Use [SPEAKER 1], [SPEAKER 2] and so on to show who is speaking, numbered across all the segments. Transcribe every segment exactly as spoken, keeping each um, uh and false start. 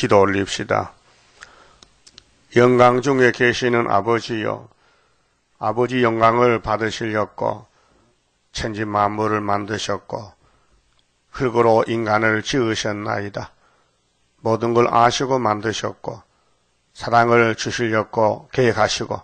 [SPEAKER 1] 기도 올립시다. 영광 중에 계시는 아버지여, 아버지 영광을 받으시려고 천지 만물을 만드셨고 흙으로 인간을 지으셨나이다. 모든 걸 아시고 만드셨고 사랑을 주시려고 계획하시고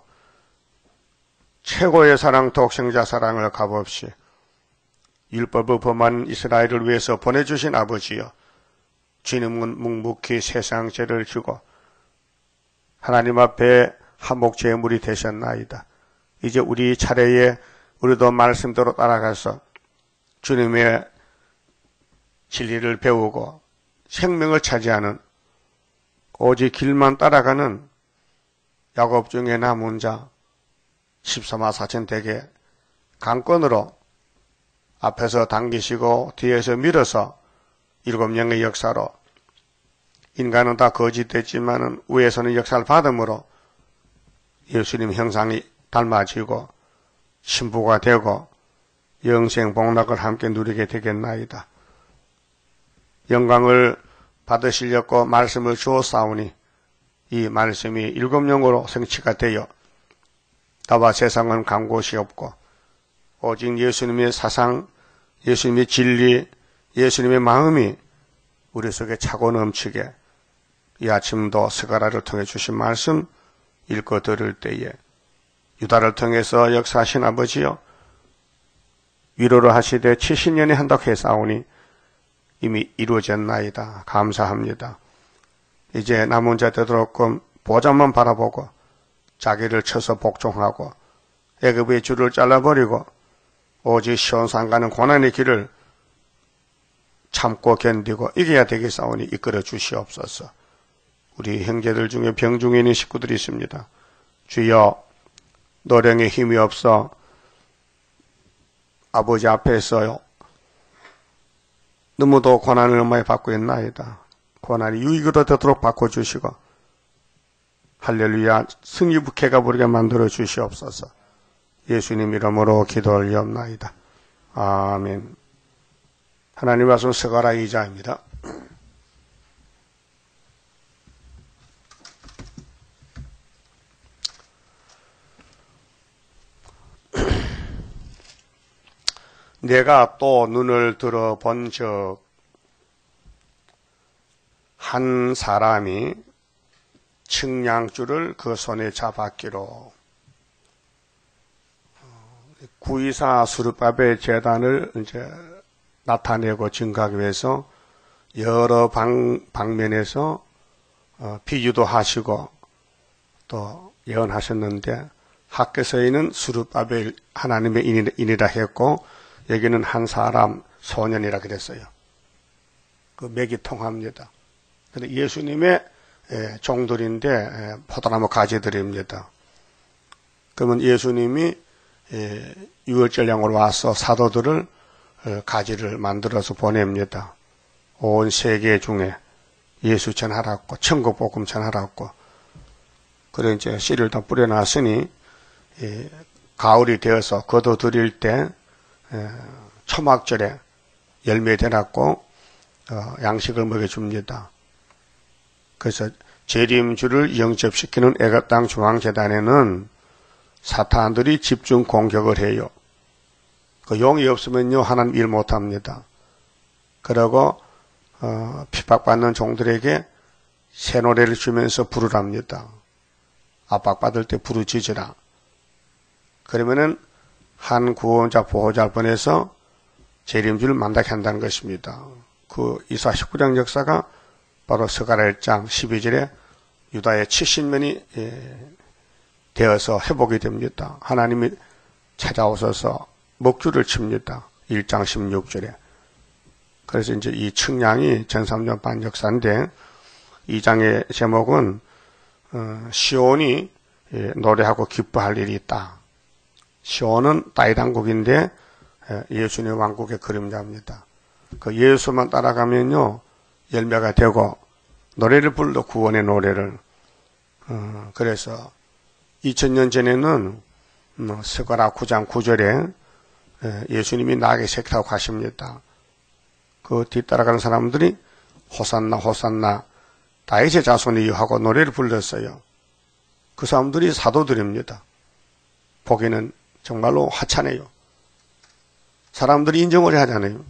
[SPEAKER 1] 최고의 사랑 독생자 사랑을 값없이 율법을 범한 이스라엘을 위해서 보내주신 아버지여, 주님은 묵묵히 세상 죄를 지고 하나님 앞에 한목 제물이 되셨나이다. 이제 우리 차례에 우리도 말씀대로 따라가서 주님의 진리를 배우고 생명을 차지하는 오직 길만 따라가는 야곱 중에 남은 자 십삼만 사천 대개 강권으로 앞에서 당기시고 뒤에서 밀어서 일곱 년의 역사로 인간은 다 거짓됐지만은 위에서는 역사를 받음으로 예수님 형상이 닮아지고 신부가 되고 영생 복락을 함께 누리게 되겠나이다. 영광을 받으시려고 말씀을 주었사오니 이 말씀이 일곱 영으로 성취가 되어 나와 세상은 간 곳이 없고 오직 예수님의 사상, 예수님의 진리, 예수님의 마음이 우리 속에 차고 넘치게 이 아침도 스가랴를 통해 주신 말씀 읽고 들을 때에 유다를 통해서 역사하신 아버지여, 위로를 하시되 칠십 년에 한다고 했사오니 이미 이루어졌나이다. 감사합니다. 이제 남은 자 되도록끔 보좌만 바라보고 자기를 쳐서 복종하고 애굽의 줄을 잘라버리고 오직 시온산 가는 고난의 길을 참고 견디고 이겨야 되겠사오니 이끌어 주시옵소서. 우리 형제들 중에 병 중에 있는 식구들이 있습니다. 주여, 노령에 힘이 없어 아버지 앞에서요 너무도 고난을 너무 많이 받고 있나이다. 고난이 유익으로 되도록 바꿔주시고 할렐루야 승리부캐가 부르게 만들어 주시옵소서. 예수님 이름으로 기도 올리옵나이다. 아멘. 하나님 말씀 스가랴 이 장입니다. 내가 또 눈을 들어 본 적 한 사람이 측량줄을 그 손에 잡았기로. 구이사 수르바벨 제단을 이제 나타내고 증거하기 위해서 여러 방, 방면에서 어, 비유도 하시고 또 예언하셨는데 학개서에는 수르바벨 하나님의 인이라 했고 여기는 한 사람 소년이라 그랬어요. 그 맥이 통합니다. 근데 예수님의 예, 종들인데 예, 포도나무 가지들입니다. 그러면 예수님이 예, 유월절량으로 와서 사도들을 예, 가지를 만들어서 보냅니다. 온 세계 중에 예수 전하라고 천국 복음 전하라고. 그래 이제 씨를 다 뿌려놨으니 예, 가을이 되어서 거둬들일 때 예, 초막절에 열매 되놨고 어, 양식을 먹여줍니다. 그래서 재림주를 영접시키는 애굽 땅 중앙재단에는 사탄들이 집중 공격을 해요. 그 용이 없으면요 하나님 일 못합니다. 그리고 어, 핍박받는 종들에게 새 노래를 주면서 부르랍니다. 압박받을 때 부르짖으라. 그러면은 한 구원자 보호자를 보내서 재림주를 만나게 한다는 것입니다. 그 이사 십구 장 역사가 바로 스가랴 일 장 십이 절에 유다의 칠십 년이 되어서 회복이 됩니다. 하나님이 찾아오셔서 먹주를 칩니다. 일 장 십육 절에. 그래서 이제 이 측량이 전삼 년 반 역사인데 이 장의 제목은 시온이 노래하고 기뻐할 일이 있다. 시온은 다윗왕국인데 예수님 왕국의 그림자입니다. 그 예수만 따라가면요 열매가 되고 노래를 불러 구원의 노래를. 어, 그래서 이천 년 전에는 음, 스가랴 구 장 구 절에 예수님이 나귀 새끼 타고 가십니다. 그 뒤따라가는 사람들이 호산나 호산나 다윗의 자손이요 하고 노래를 불렀어요. 그 사람들이 사도들입니다. 보기는 정말로 하찮아요. 사람들이 인정을 해야 하잖아요.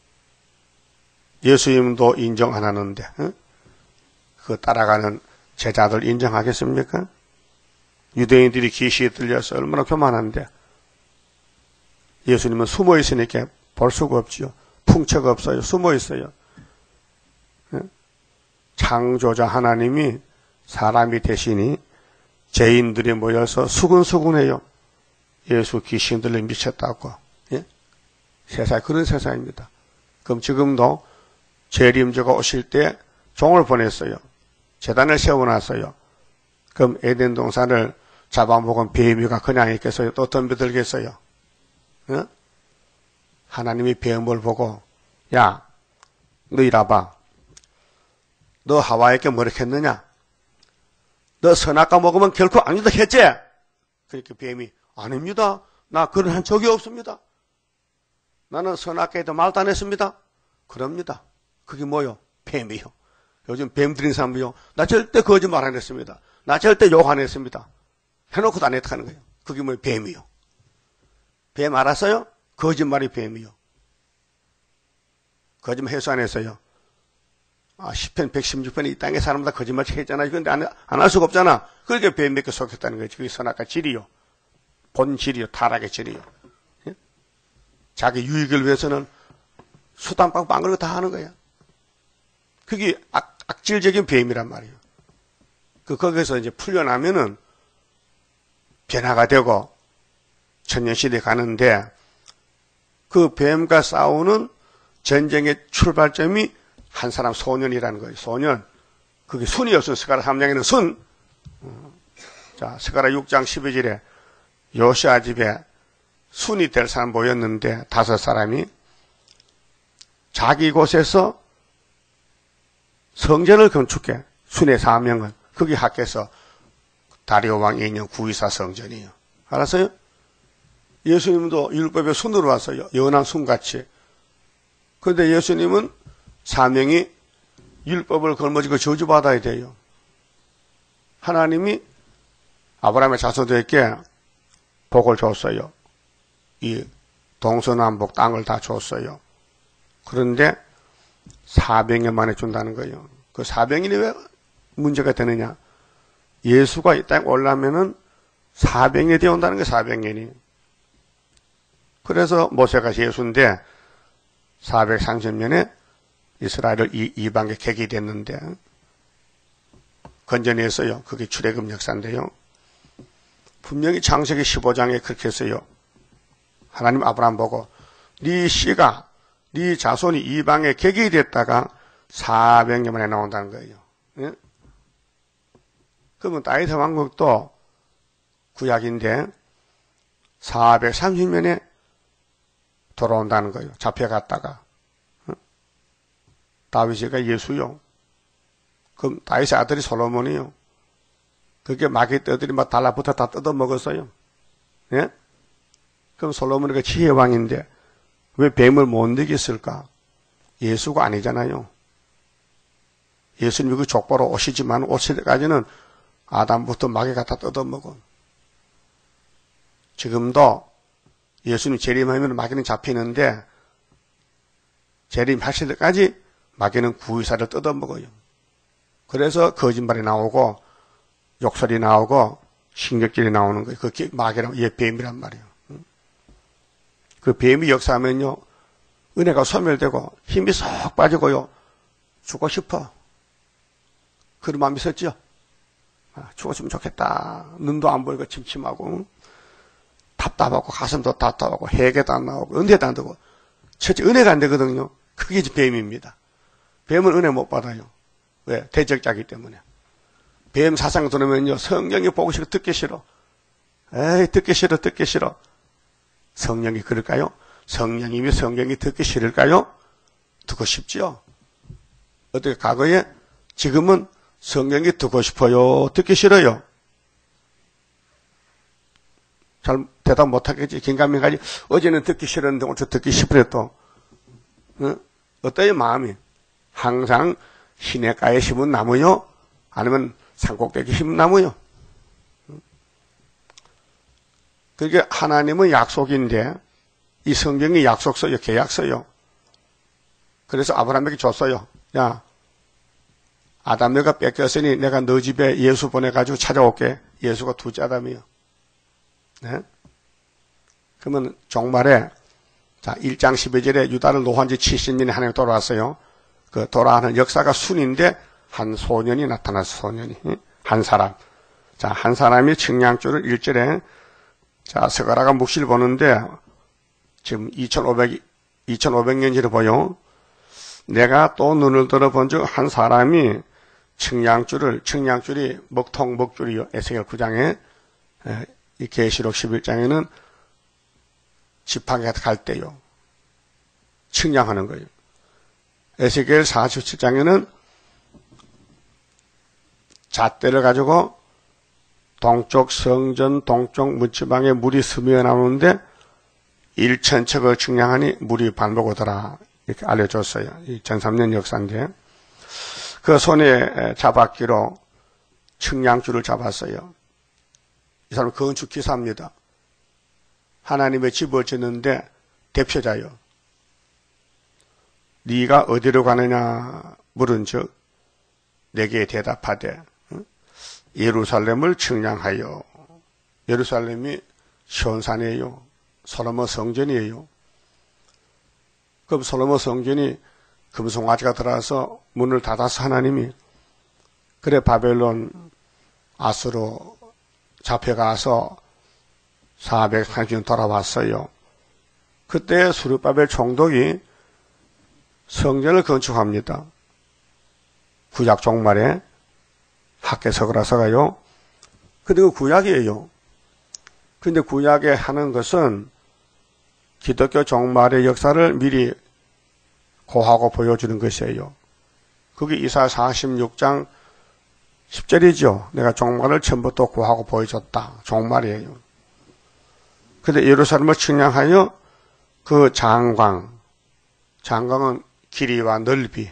[SPEAKER 1] 예수님도 인정 안 하는데 어? 그 따라가는 제자들 인정하겠습니까? 유대인들이 계시에 들려서 얼마나 교만한데 예수님은 숨어 있으니까 볼 수가 없지요. 풍채가 없어요. 숨어 있어요. 창조자 하나님이 사람이 되시니 죄인들이 모여서 수근수근해요. 예수 귀신들을 미쳤다고. 예? 세상 그런 세상입니다. 그럼 지금도 재림주가 오실 때 종을 보냈어요. 제단을 세워놨어요. 그럼 에덴 동산을 잡아먹은 뱀이가 그냥 있겠어요? 또 덤벼들겠어요? 어? 하나님이 뱀을 보고 야, 너 이라봐. 너 하와에게 뭐라 했느냐? 너 선악과 먹으면 결코 안 된다 했지? 그렇게 뱀이 아닙니다. 나 그런 한 적이 없습니다. 나는 선악과에도 말도 안 했습니다. 그럽니다. 그게 뭐요? 뱀이요. 요즘 뱀 들인 사람이요. 나 절대 거짓말 안 했습니다. 나 절대 욕 안 했습니다. 해놓고도 안 했다는 거예요. 그게 뭐예요? 뱀이요. 뱀 알았어요? 거짓말이 뱀이요. 거짓말 해서 안 했어요. 아, 시편 백십육 편에 이 땅에 사람 다 거짓말 했잖아. 그런데 안, 안 할 수가 없잖아. 그렇게 뱀 몇 개 속였다는 거예요. 그게 선악과 질이요. 본질이요. 타락의 질이요. 예? 자기 유익을 위해서는 수단빵 빵그리고 다 하는 거야. 그게 악, 악질적인 뱀이란 말이에요. 그, 거기서 이제 풀려나면은 변화가 되고 천년시대에 가는데 그 뱀과 싸우는 전쟁의 출발점이 한 사람 소년이라는 거예요. 소년. 그게 순이었어요. 스가랴 삼 장에는 순. 자, 스가랴 육 장 십이 절에 요시아 집에 순이 될 사람 모였는데 다섯 사람이 자기 곳에서 성전을 건축해. 순의 사명을. 거기 합해서 다리오 왕 이 년 구이사 성전이에요. 알았어요? 예수님도 율법의 순으로 왔어요. 연한 순같이. 그런데 예수님은 사명이 율법을 걸머지고 저주받아야 돼요. 하나님이 아브라함의 자손들에게 복을 줬어요. 이 동서남북 땅을 다 줬어요. 그런데 사백 년 만에 준다는 거예요. 그 사백 년이 왜 문제가 되느냐? 예수가 이 땅에 올라면은 사백 년이 되어온다는 거예요. 사백 년이. 그래서 모세가 예수인데 사백삼십 년에 이스라엘을 이, 이방에 객이 됐는데 건져냈어요. 그게 출애굽 역사인데요. 분명히 창세기 십오 장에 그렇게 했어요. 하나님 아브라함 보고 네 씨가 네 자손이 이방에 객이 됐다가 사백 년 만에 나온다는 거예요. 예? 그러면 다윗 왕국도 구약인데 사백삼십 년에 돌아온다는 거예요. 잡혀갔다가. 다윗이가 예수요. 그럼 다윗의 아들이 솔로몬이요. 그게 마귀 떼들이 막 달라붙어 다 뜯어먹었어요. 예? 그럼 솔로몬이가 지혜왕인데 왜 뱀을 못 이겼을까? 예수가 아니잖아요. 예수님이 그 족보로 오시지만 오실 때까지는 아담부터 마귀가 다 뜯어먹어. 지금도 예수님 재림하면 마귀는 잡히는데 재림하실 때까지 마귀는 구의사를 뜯어먹어요. 그래서 거짓말이 나오고 욕설이 나오고 신경질이 나오는 거예요. 그게 마귀랑 얘 뱀이란 말이에요. 그 뱀이 역사하면요 은혜가 소멸되고 힘이 쏙 빠지고요 죽고 싶어. 그런 마음이 있었죠. 아, 죽었으면 좋겠다. 눈도 안 보이고 침침하고 답답하고 가슴도 답답하고 해계도 안 나오고 은혜도 안 되고 첫째 은혜가 안 되거든요. 그게 뱀입니다. 뱀은 은혜 못 받아요. 왜? 대적자기 때문에. 뱀 사상 들으면요 성령이 보고 싫어 듣기 싫어. 에이 듣기 싫어 듣기 싫어. 성령이 그럴까요? 성령님이 성령이 듣기 싫을까요? 듣고 싶지요. 어떻게 과거에 지금은 성령이 듣고 싶어요? 듣기 싫어요? 잘 대답 못하겠지. 긴가민가지. 어제는 듣기 싫었는데 오늘 듣기 싶으래 또. 어? 어때요 마음이? 항상 시냇가에 심은 나무요 아니면 산꼭대기 힘나무요. 그게 하나님의 약속인데 이 성경이 약속서요, 계약서요. 그래서 아브라함에게 줬어요. 야, 아담 너가 뺏겼으니 내가 너 집에 예수 보내가지고 찾아올게. 예수가 두째 아담이요. 네? 그러면 종말에 자 일 장 십이 절에 유다를 노한 지 칠십 년에 하나님 돌아왔어요. 그 돌아가는 역사가 순인데 한 소년이 나타났어. 소년이 한 사람. 자, 한 사람이 측량줄을 일 절에 자 스가랴가 묵시를 보는데 지금 이천오백 년 전에 보여. 내가 또 눈을 들어본 즉 한 사람이 측량줄을 측량줄이 먹통 먹줄이요. 에스겔 구 장에 이 계시록 십일 장에는 지팡이가 갈 때요. 측량하는 거예요. 에스겔 사십칠 장에는 잣대를 가지고 동쪽 성전 동쪽 문지방에 물이 스며 나오는데 일천 척을 측량하니 물이 반복 오더라. 이렇게 알려줬어요. 이천삼 년 역사인데 그 손에 잡았기로 측량줄을 잡았어요. 이 사람은 건축 기사입니다. 하나님의 집을 짓는데 대표자요. 네가 어디로 가느냐 물은즉 내게 대답하되 예루살렘을 측량하여. 예루살렘이 시온산이에요. 솔로몬 성전이에요. 그럼 솔로몬 성전이 금송아지가 들어와서 문을 닫아서 하나님이 그래 바벨론 아수로 잡혀가서 사백삼십 년 돌아왔어요. 그때 수르바벨 총독이 성전을 건축합니다. 구약 종말에 학개석을하서가요. 근데 그 구약이에요. 근데 구약에 하는 것은 기독교 종말의 역사를 미리 고하고 보여주는 것이에요. 그게 이사야 사십육 장 십 절이죠. 내가 종말을 처음부터 고하고 보여줬다. 종말이에요. 근데 예루살렘을 측량하여 그 장광, 장광은 길이와 넓이.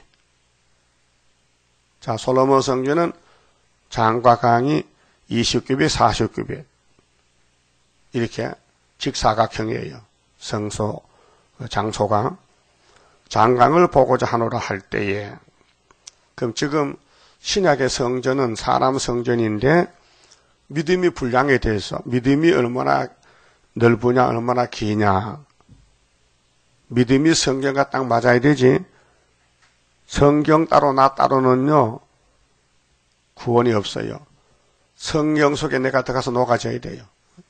[SPEAKER 1] 자, 솔로몬 성전은 장과 강이 이십 규빗, 사십 규빗. 이렇게 직사각형이에요. 성소, 장소강. 장강을 보고자 하노라 할 때에. 그럼 지금 신약의 성전은 사람 성전인데 믿음이 분량에 대해서 믿음이 얼마나 넓으냐 얼마나 기냐 믿음이 성경과 딱 맞아야 되지. 성경 따로 나 따로는요 구원이 없어요. 성경 속에 내가 들어가서 녹아져야 돼요.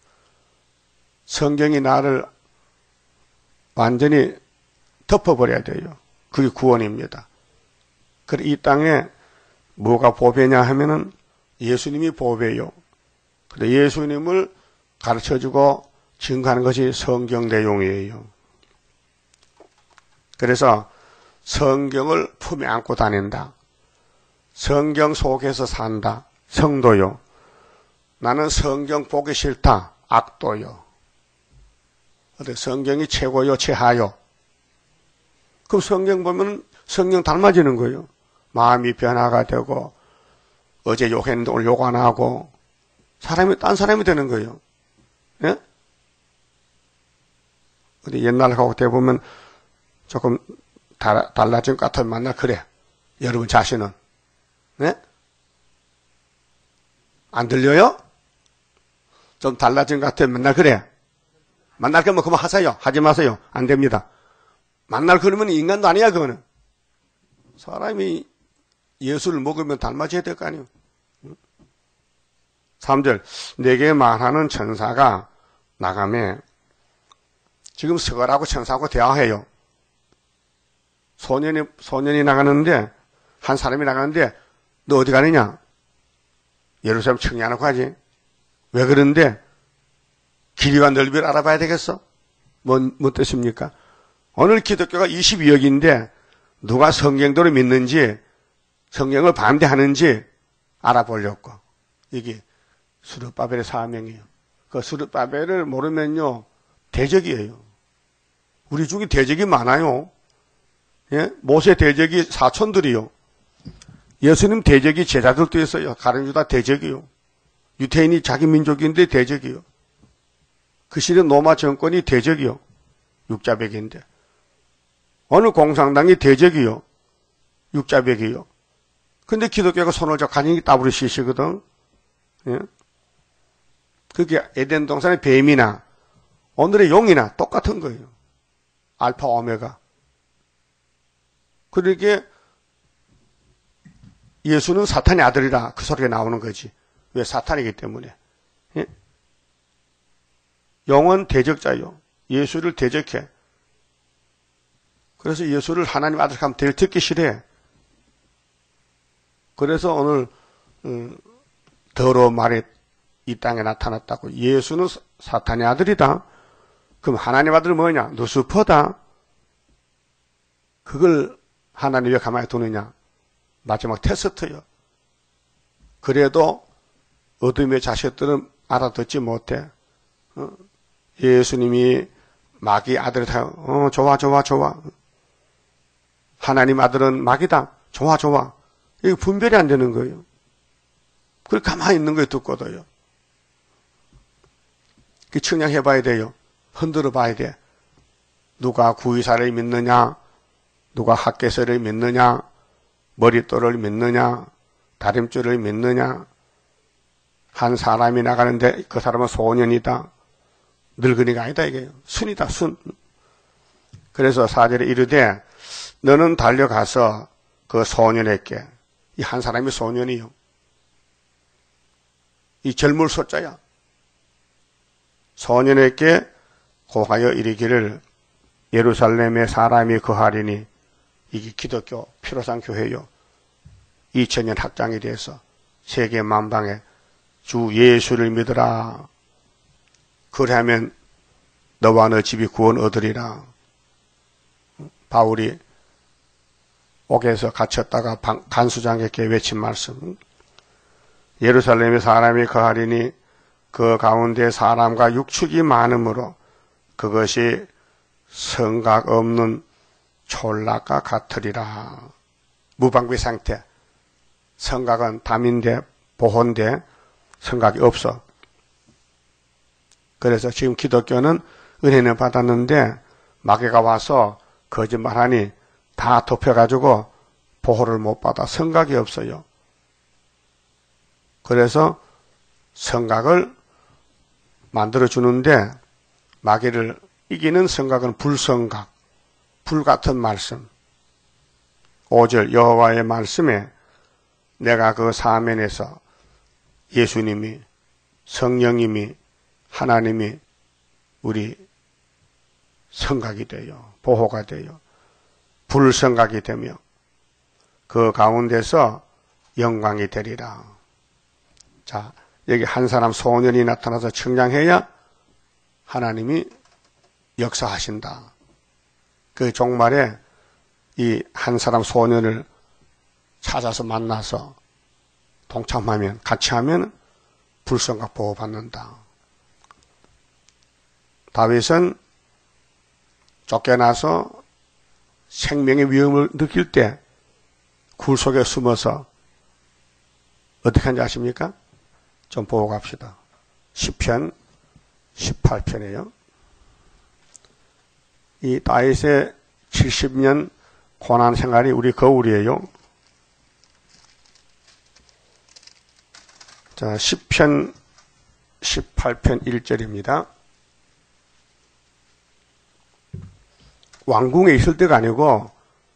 [SPEAKER 1] 성경이 나를 완전히 덮어버려야 돼요. 그게 구원입니다. 그래 이 땅에 뭐가 보배냐 하면은 예수님이 보배요. 근데 예수님을 가르쳐주고 증거하는 것이 성경 내용이에요. 그래서 성경을 품에 안고 다닌다. 성경 속에서 산다. 성도요. 나는 성경 보기 싫다. 악도요. 근데 성경이 최고요, 최하요. 그럼 성경 보면 성경 닮아지는 거예요. 마음이 변화가 되고 어제 욕했는데 오늘 욕 안 하고 사람이 딴 사람이 되는 거예요. 예? 근데 옛날하고 대보면 조금 달, 달라진 것 같으면 만나 그래. 여러분 자신은. 네? 안 들려요? 좀 달라진 것 같으면 맨날 그래. 만날 거면 그만 하세요. 하지 마세요. 안 됩니다. 만날 그러면 인간도 아니야, 그거는. 사람이 예수를 먹으면 닮아져야 될 거 아니에요. 삼 절. 내게 말하는 천사가 나가매 지금 스가랴하고 천사하고 대화해요. 소년이, 소년이 나가는데, 한 사람이 나가는데, 너 어디 가느냐? 예루살렘 측량하고 가지. 왜 그런데? 길이와 넓이를 알아봐야 되겠어? 뭔, 뭔 뜻입니까? 오늘 기독교가 이십이억인데, 누가 성경대로 믿는지, 성경을 반대하는지 알아보려고. 이게 수르바벨의 사명이에요. 그 수르바벨을 모르면요, 대적이에요. 우리 중에 대적이 많아요. 예? 모세 대적이 사촌들이요. 예수님 대적이 제자들도 있어요. 가룟유다 대적이요. 유태인이 자기 민족인데 대적이요. 그 시대 로마 정권이 대적이요. 육자백인데. 어느 공산당이 대적이요. 육자백이요. 근데 기독교가 손을 잡고 간이 따블이 시시거든. 예? 그게 에덴 동산의 뱀이나 오늘의 용이나 똑같은 거예요. 알파 오메가. 그러니까 예수는 사탄의 아들이라 그 소리가 나오는 거지. 왜? 사탄이기 때문에. 예? 영은 대적자요. 예수를 대적해. 그래서 예수를 하나님 아들 하면 되게 듣기 싫어해. 그래서 오늘 음, 더러운 말이 이 땅에 나타났다고. 예수는 사탄의 아들이다. 그럼 하나님 아들은 뭐냐? 루스퍼다. 그걸 하나님 왜 가만히 두느냐? 마지막 테스트요. 그래도 어둠의 자식들은 알아듣지 못해. 어? 예수님이 마귀 아들이다. 어, 좋아, 좋아, 좋아. 하나님 아들은 마귀다. 좋아, 좋아. 이거 분별이 안 되는 거예요. 그걸 가만히 있는 거예요, 듣고도요. 그 측량해 봐야 돼요. 흔들어 봐야 돼. 누가 구의사를 믿느냐? 누가 학개서를 믿느냐? 머릿돌을 믿느냐? 다림줄을 믿느냐? 한 사람이 나가는데 그 사람은 소년이다. 늙은이가 아니다 이게요. 순이다, 순. 그래서 사절에 이르되 너는 달려가서 그 소년에게, 이 한 사람이 소년이요. 이 젊을 소자야. 소년에게 고하여 이르기를 예루살렘에 사람이 거하리니, 이게 기독교 피로상 교회요. 이천 년 확장이 돼서 세계 만방에 주 예수를 믿으라. 그래하면 너와 너 집이 구원 얻으리라. 바울이 옥에서 갇혔다가 간수장에게 외친 말씀. 예루살렘에 사람이 거하리니 그 가운데 사람과 육축이 많으므로 그것이 성각 없는 촌락과 같으리라. 무방비 상태. 성각은 담인데 보호인데 성각이 없어. 그래서 지금 기독교는 은혜는 받았는데 마귀가 와서 거짓말하니 다 덮여가지고 보호를 못 받아. 성각이 없어요. 그래서 성각을 만들어주는데 마귀를 이기는 성각은 불성각, 불같은 말씀. 오 절 여호와의 말씀에 내가 그 사면에서 예수님이, 성령님이, 하나님이 우리 성각이 돼요. 보호가 돼요. 불성각이 되며 그 가운데서 영광이 되리라. 자, 여기 한 사람 소년이 나타나서 청량해야 하나님이 역사하신다. 그 종말에 이 한 사람 소년을 찾아서 만나서 동참하면, 같이 하면 불성각 보호받는다. 다윗은 쫓겨나서 생명의 위험을 느낄 때 굴 속에 숨어서 어떻게 하는지 아십니까? 좀 보고 갑시다. 시편 십팔 편이에요. 이 다윗의 칠십 년 고난 생활이 우리 거울이에요. 자, 시편 십팔 편 일 절입니다. 왕궁에 있을 때가 아니고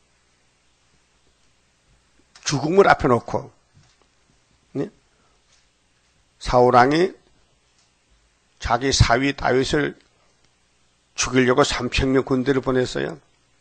[SPEAKER 1] 죽음을 앞에 놓고, 네? 사울왕이 자기 사위 다윗을 죽이려고 삼천 명 군대를 보냈어요.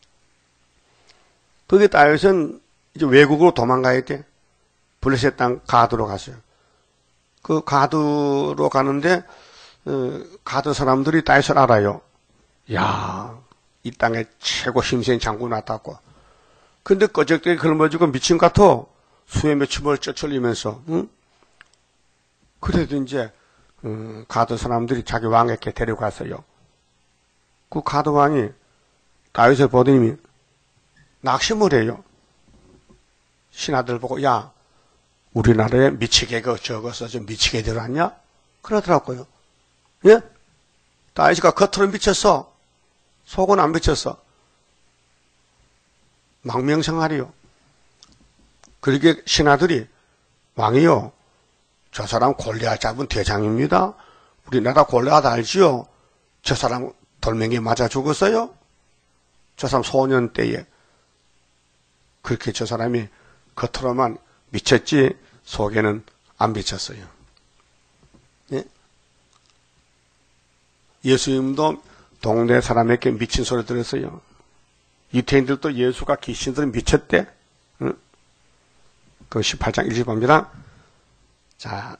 [SPEAKER 1] 그게 다윗은 이제 외국으로 도망가야 돼. 블레셋 땅 가드로 갔어요. 그 가드로 가는데 어, 가드 사람들이 다윗을 알아요. 야, 이 땅에 최고 힘센 장군 왔다고. 근데 꺼적대기 걸머지고 미친 것 같아. 수에 맺춤을 쩌철리면서. 응? 그래도 이제 어, 가드 사람들이 자기 왕에게 데려갔어요. 그 가드 왕이 다윗을 보더니 낙심을 해요. 신하들 보고, 야, 우리나라에 미치개가 적어서 좀 미치게 들어왔냐? 그러더라고요. 예? 다윗이가 겉으로 미쳤어. 속은 안 미쳤어. 망명생활이요. 그러게 신하들이 왕이요. 저 사람 골리앗 잡은 대장입니다. 우리나라 골리앗 알지요? 저 사람 돌멩이 맞아 죽었어요? 저 사람 소년 때에. 그렇게 저 사람이 겉으로만 미쳤지 속에는 안 미쳤어요. 예? 예수님도 동네 사람에게 미친 소리 들었어요. 유태인들도 예수가 귀신들은 미쳤대. 응? 그 십팔 장 일 절입니다. 자,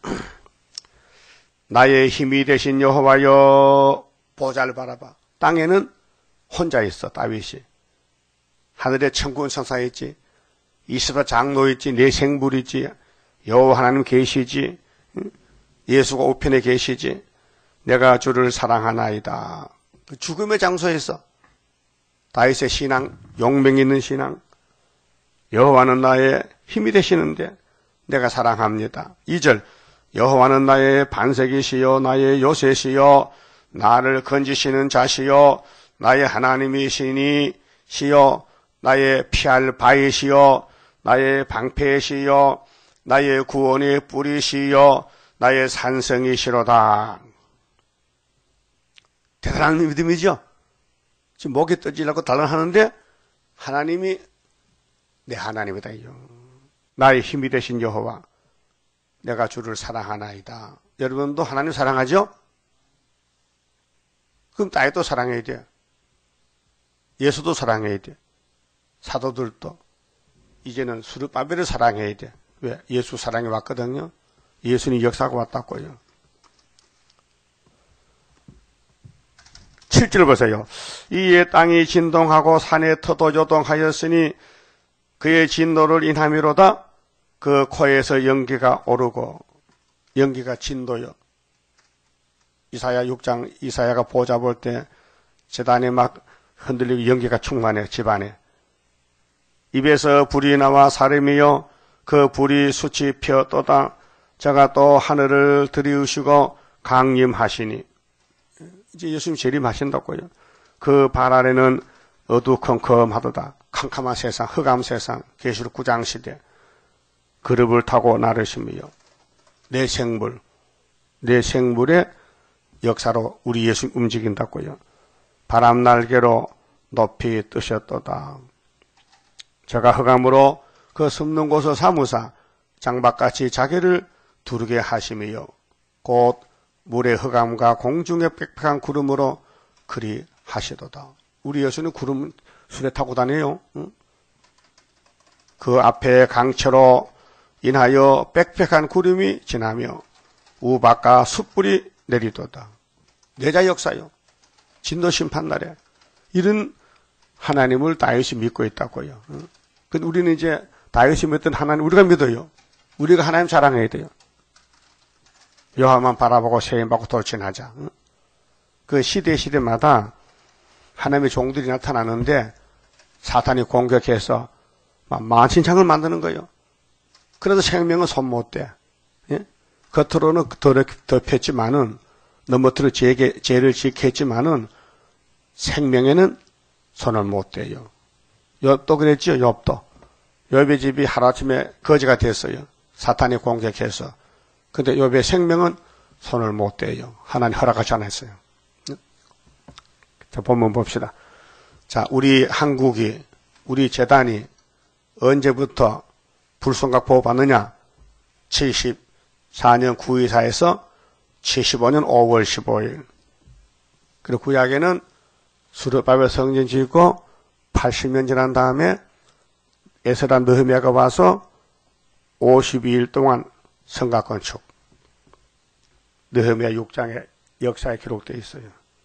[SPEAKER 1] 나의 힘이 되신 여호와여 보좌를 바라봐. 땅에는 혼자 있어 다윗이. 하늘에 천군 천사에 있지. 이스라엘 장로 있지. 내 생불 있지. 여호와 하나님 계시지. 예수가 우편에 계시지. 내가 주를 사랑하나이다. 죽음의 장소에 있어. 다윗의 신앙, 용맹 있는 신앙. 여호와는 나의 힘이 되시는데 내가 사랑합니다. 이 절 여호와는 나의 반석이시요 나의 요새시요 나를 건지시는 자시요 나의 하나님이시니 시요 나의 피할 바이시요 나의 방패시요 나의 구원의 뿌리시요 나의 산성이시로다. 대단한 믿음이죠. 지금 목이 떠지려고 단련하는데 하나님이 내 하나님이다. 나의 힘이 되신 여호와 내가 주를 사랑하나이다. 여러분도 하나님 사랑하죠? 그럼 다윗도 사랑해야 돼. 예수도 사랑해야 돼. 사도들도 이제는 스룹바벨을 사랑해야 돼. 왜? 예수 사랑해 왔거든요. 예수님 역사가 왔다고요. 칠 절 보세요. 이에 땅이 진동하고 산에 터도 요동하였으니 그의 진노를 인함이로다. 그 코에서 연기가 오르고 연기가 진도요. 이사야 육 장 이사야가 보좌 볼 때 제단에 막 흔들리고 연기가 충만해 집안에. 입에서 불이 나와 사름이요 그 불이 수치 펴 떠다 저가 또 하늘을 들이우시고 강림하시니. 이제 예수님 재림하신다고요. 그 발 아래는 어두컴컴하도다. 캄캄한 세상, 흑암 세상, 계시록 구 장 시대. 그룹을 타고 나르시며 내 생물, 내 생물의 역사로 우리 예수님 움직인다고요. 바람 날개로 높이 뜨셨도다. 저가 흑암으로 그 숨는 곳을 사무사 장박같이 자기를 두르게 하시며 곧 물의 흑암과 공중의 빽빽한 구름으로 그리 하시도다. 우리 예수는 구름 수레 타고 다녀요. 응? 그 앞에 강철로 인하여 빽빽한 구름이 지나며 우박과 숯불이 내리도다. 내자 역사요. 진노 심판날에 이런 하나님을 다윗이 믿고 있다고요. 응? 근데 우리는 이제 다윗이 믿던 하나님 우리가 믿어요. 우리가 하나님 사랑해야 돼요. 여호와만 바라보고 세임받고 돌진하자. 응? 그 시대 시대마다 하나님의 종들이 나타나는데 사탄이 공격해서 만신창을 만드는 거예요. 그래서 생명은 손 못 대. 예? 겉으로는 덮였지만은 넘어뜨려 죄를 지켰지만은 생명에는 손을 못 대요. 욥도 그랬죠. 욥도. 욥의 집이 하루아침에 거지가 됐어요. 사탄이 공격해서. 근데 욥의 생명은 손을 못 대요. 하나님 허락하지 않았어요. 자, 본문 봅시다. 자, 우리 한국이, 우리 재단이 언제부터 불성각 보호 받느냐? 칠십사 년 구이사에서 칠십오 년 오월 십오일. 그리고 구약에는 수르바벨 성전 짓고 팔십 년 지난 다음에 에스라 느헤미야가 와서 오십이 일 동안 성곽 건축. 느헤미야 육 장에 역사에 기록되어 있어요.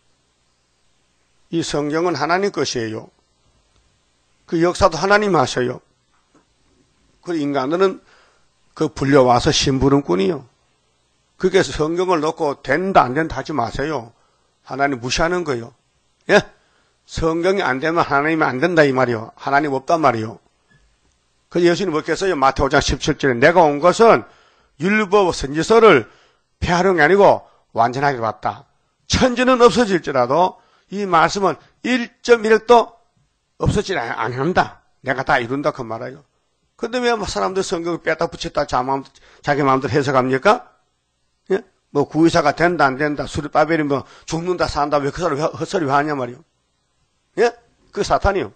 [SPEAKER 1] 이 성경은 하나님 것이에요. 그 역사도 하나님 하셔요. 그 인간들은 그 불려와서 심부름꾼이요. 그게 성경을 놓고 된다 안 된다 하지 마세요. 하나님 무시하는 거예요. 예? 성경이 안 되면 하나님이 안 된다 이 말이요. 하나님 없단 말이요. 그 예수님 뭐겠어요? 마태오 장 십칠 절에 내가 온 것은 율법 선지서를 폐하는 게 아니고 완전하게 왔다. 천지는 없어질지라도 이 말씀은 일 점 일 획도 없어지지 않는다. 내가 다 이룬다 그 말이에요. 근데 왜 사람들 성경을 뺐다 붙였다 자기 마음대로 해석합니까? 예? 뭐 구의사가 된다 안 된다 수르바벨이 뭐 죽는다 산다 왜 그 사람 헛소리 왜 하냐 말이요. 예? 그 사탄이요.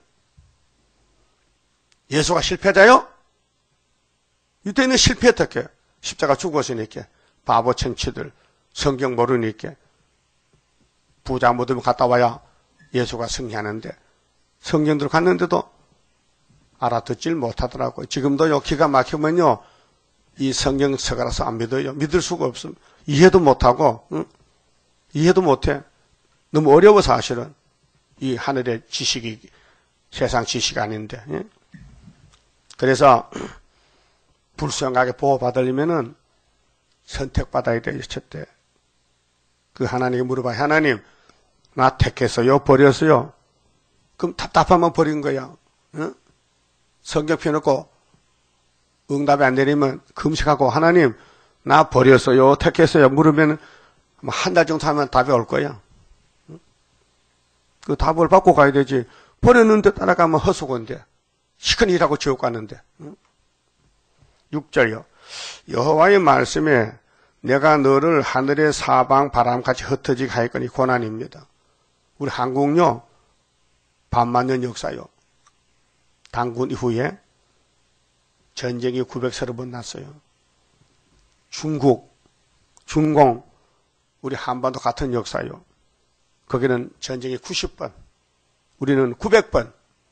[SPEAKER 1] 예수가 실패자요? 이때는 실패했다게 십자가 죽었으니까 바보 천치들 성경 모르니까 부자 모두 갔다 와야 예수가 승리하는데 성경들 갔는데도 알아듣질 못하더라고요. 지금도요 기가 막히면요 이 성경 서가라서 안 믿어요. 믿을 수가 없음. 이해도 못하고 응? 이해도 못해. 너무 어려워 사실은. 이 하늘의 지식이 세상 지식 아닌데. 예? 그래서 불쌍하게 보호받으려면은 선택받아야 돼요. 첫째. 그 하나님께 물어봐요. 하나님 나 택했어요? 버렸어요? 그럼 답답하면 버린 거야. 응? 성경 펴놓고 응답이 안 내리면 금식하고 하나님 나 버렸어요? 택했어요? 물으면 한 달 정도 하면 답이 올 거야. 응? 그 답을 받고 가야 되지. 버렸는데 따라가면 헛수고인데. 시큰 일하고 지옥 가는데. 응? 육 절요. 여호와의 말씀에 내가 너를 하늘의 사방 바람같이 흩어지게 하였거니 고난입니다. 우리 한국요. 반만 년 역사요. 단군 이후에 전쟁이 구백삼십 번 났어요. 중국, 중공, 우리 한반도 같은 역사요. 거기는 전쟁이 구십 번, 우리는 구백 번.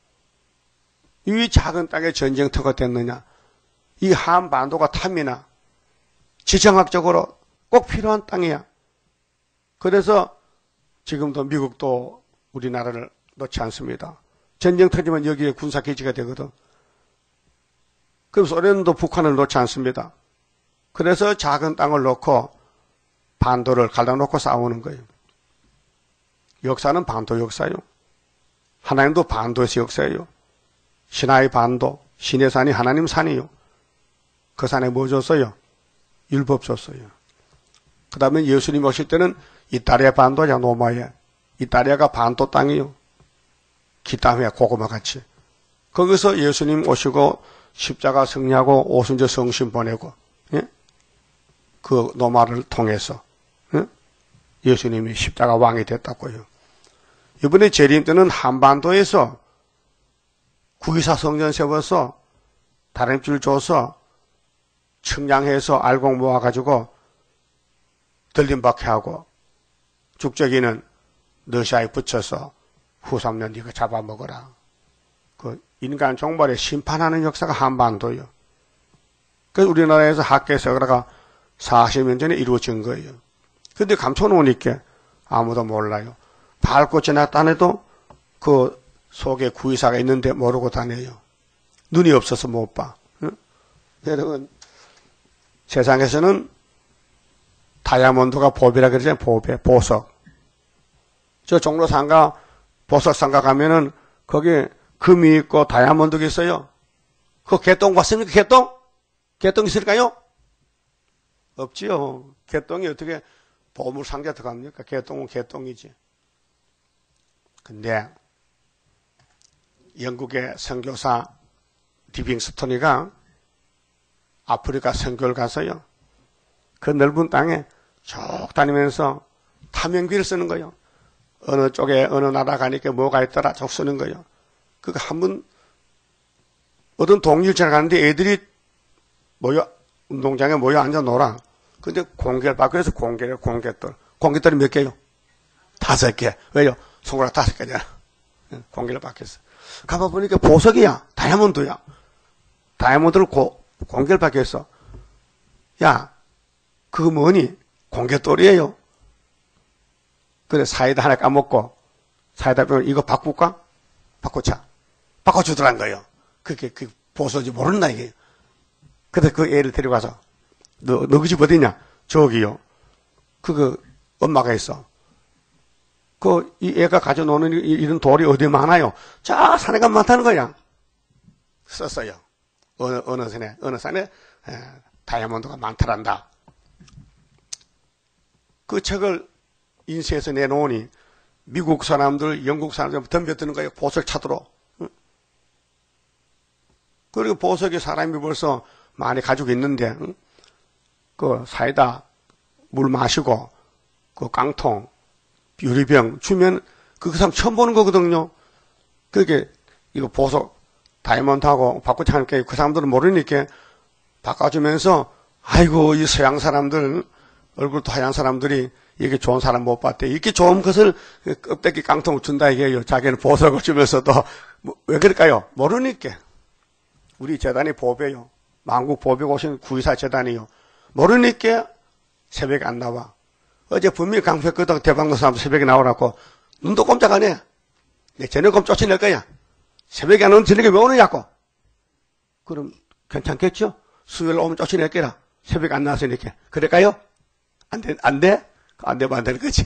[SPEAKER 1] 이 작은 땅에 전쟁터가 됐느냐? 이 한반도가 탐이나 지정학적으로 꼭 필요한 땅이야. 그래서 지금도 미국도 우리나라를 놓지 않습니다. 전쟁 터지면 여기에 군사기지가 되거든. 그럼 소련도 북한을 놓지 않습니다. 그래서 작은 땅을 놓고 반도를 갈라놓고 싸우는 거예요. 역사는 반도 역사예요. 하나님도 반도에서 역사예요. 신하의 반도, 신의 산이 하나님 산이요. 그 산에 뭐 줬어요? 율법 줬어요. 그 다음에 예수님 오실 때는 이탈리아 반도야, 로마에. 이탈리아가 반도 땅이요. 기타회 고구마 같이. 거기서 예수님 오시고 십자가 승리하고 오순절 성신 보내고, 예? 그 로마를 통해서, 예? 예수님이 십자가 왕이 됐다고요. 이번에 재림 때는 한반도에서 구이사 성전 세워서 다림줄 줘서 청량해서 알곡 모아가지고 들림박해 하고 죽저기는 러시아에 붙여서 후 삼 년 네가 잡아먹어라. 그 인간 종말에 심판하는 역사가 한반도예요. 그래서 우리나라에서 학계서가 사십 년 전에 이루어진 거예요. 근데 감춰놓으니까 아무도 몰라요. 밟고 지났다 해도 그 속에 구의사가 있는데 모르고 다녀요. 눈이 없어서 못 봐. 응? 여러분 세상에서는 다이아몬드가 보배라 그러잖아요. 보배, 보석. 저 종로상가 보석상가 가면은 거기 금이 있고 다이아몬드가 있어요. 그 개똥 봤습니까? 개똥? 개똥 있을까요? 없지요. 개똥이 어떻게 보물상자 들어갑니까? 개똥은 개똥이지. 근데 영국의 선교사 디빙스토니가 아프리카 선교를 가서요. 그 넓은 땅에 쭉 다니면서 탐영기를 쓰는 거예요. 어느 쪽에 어느 나라 가니까 뭐가 있더라 쭉 쓰는 거예요. 그거 한번 어떤 동일지나 가는데 애들이 모여 운동장에 모여 앉아 놀아. 근데 공개를 받고 해서 공개를 공개돌. 공개돌이 몇 개요? 다섯 개. 왜요? 손가락 다섯 개잖아. 공개를 받겠어. 가봐 보니까 보석이야. 다이아몬드야. 다이아몬드를 고, 공개를 받겠어. 야, 그거 뭐니? 공개돌이에요. 그래, 사이다 하나 까먹고, 사이다 빼면 이거 바꿀까? 바꾸자. 바꿔주더란 거예요. 그게, 그, 보석이 모른다, 이게. 근데 그 애를 데려가서, 너, 너 그 집 어디냐? 저기요. 그거, 엄마가 있어. 그, 이 애가 가져노는 이런 돌이 어디 많아요? 자, 산에 가면 많다는 거야. 썼어요. 어느, 어느 산에, 어느 산에 에, 다이아몬드가 많더란다. 그 책을 인쇄해서 내놓으니 미국 사람들, 영국 사람들 덤벼드는 거예요. 보석 찾으러. 그리고 보석이 사람이 벌써 많이 가지고 있는데, 그 사이다 물 마시고, 그 깡통, 유리병 주면 그 사람 처음 보는 거거든요. 그렇게 이거 보석, 다이아몬드하고 바꾸자 하니까 그 사람들은 모르니까 바꿔주면서, 아이고, 이 서양 사람들, 얼굴도 하얀 사람들이 이게 좋은 사람 못 봤대. 이렇게 좋은 것을 껍데기 깡통을 준다 이게요. 자기는 보석을 주면서도. 뭐, 왜 그럴까요? 모르니까. 우리 재단이 보배요. 만국 보배 오신 구이사 재단이요. 모르니까 새벽에 안 나와. 어제 분명히 강패거든 대박난 사람 새벽에 나오라고. 눈도 꼼짝 안 해. 내 저녁금 쫓아낼 거야. 새벽에 안 오는 저녁에 왜 오느냐고. 그럼 괜찮겠죠? 수요일 오면 쫓아낼 거라. 새벽에 안 나왔으니까. 그럴까요? 안 돼, 안 돼? 안 되면 안 되는 거지.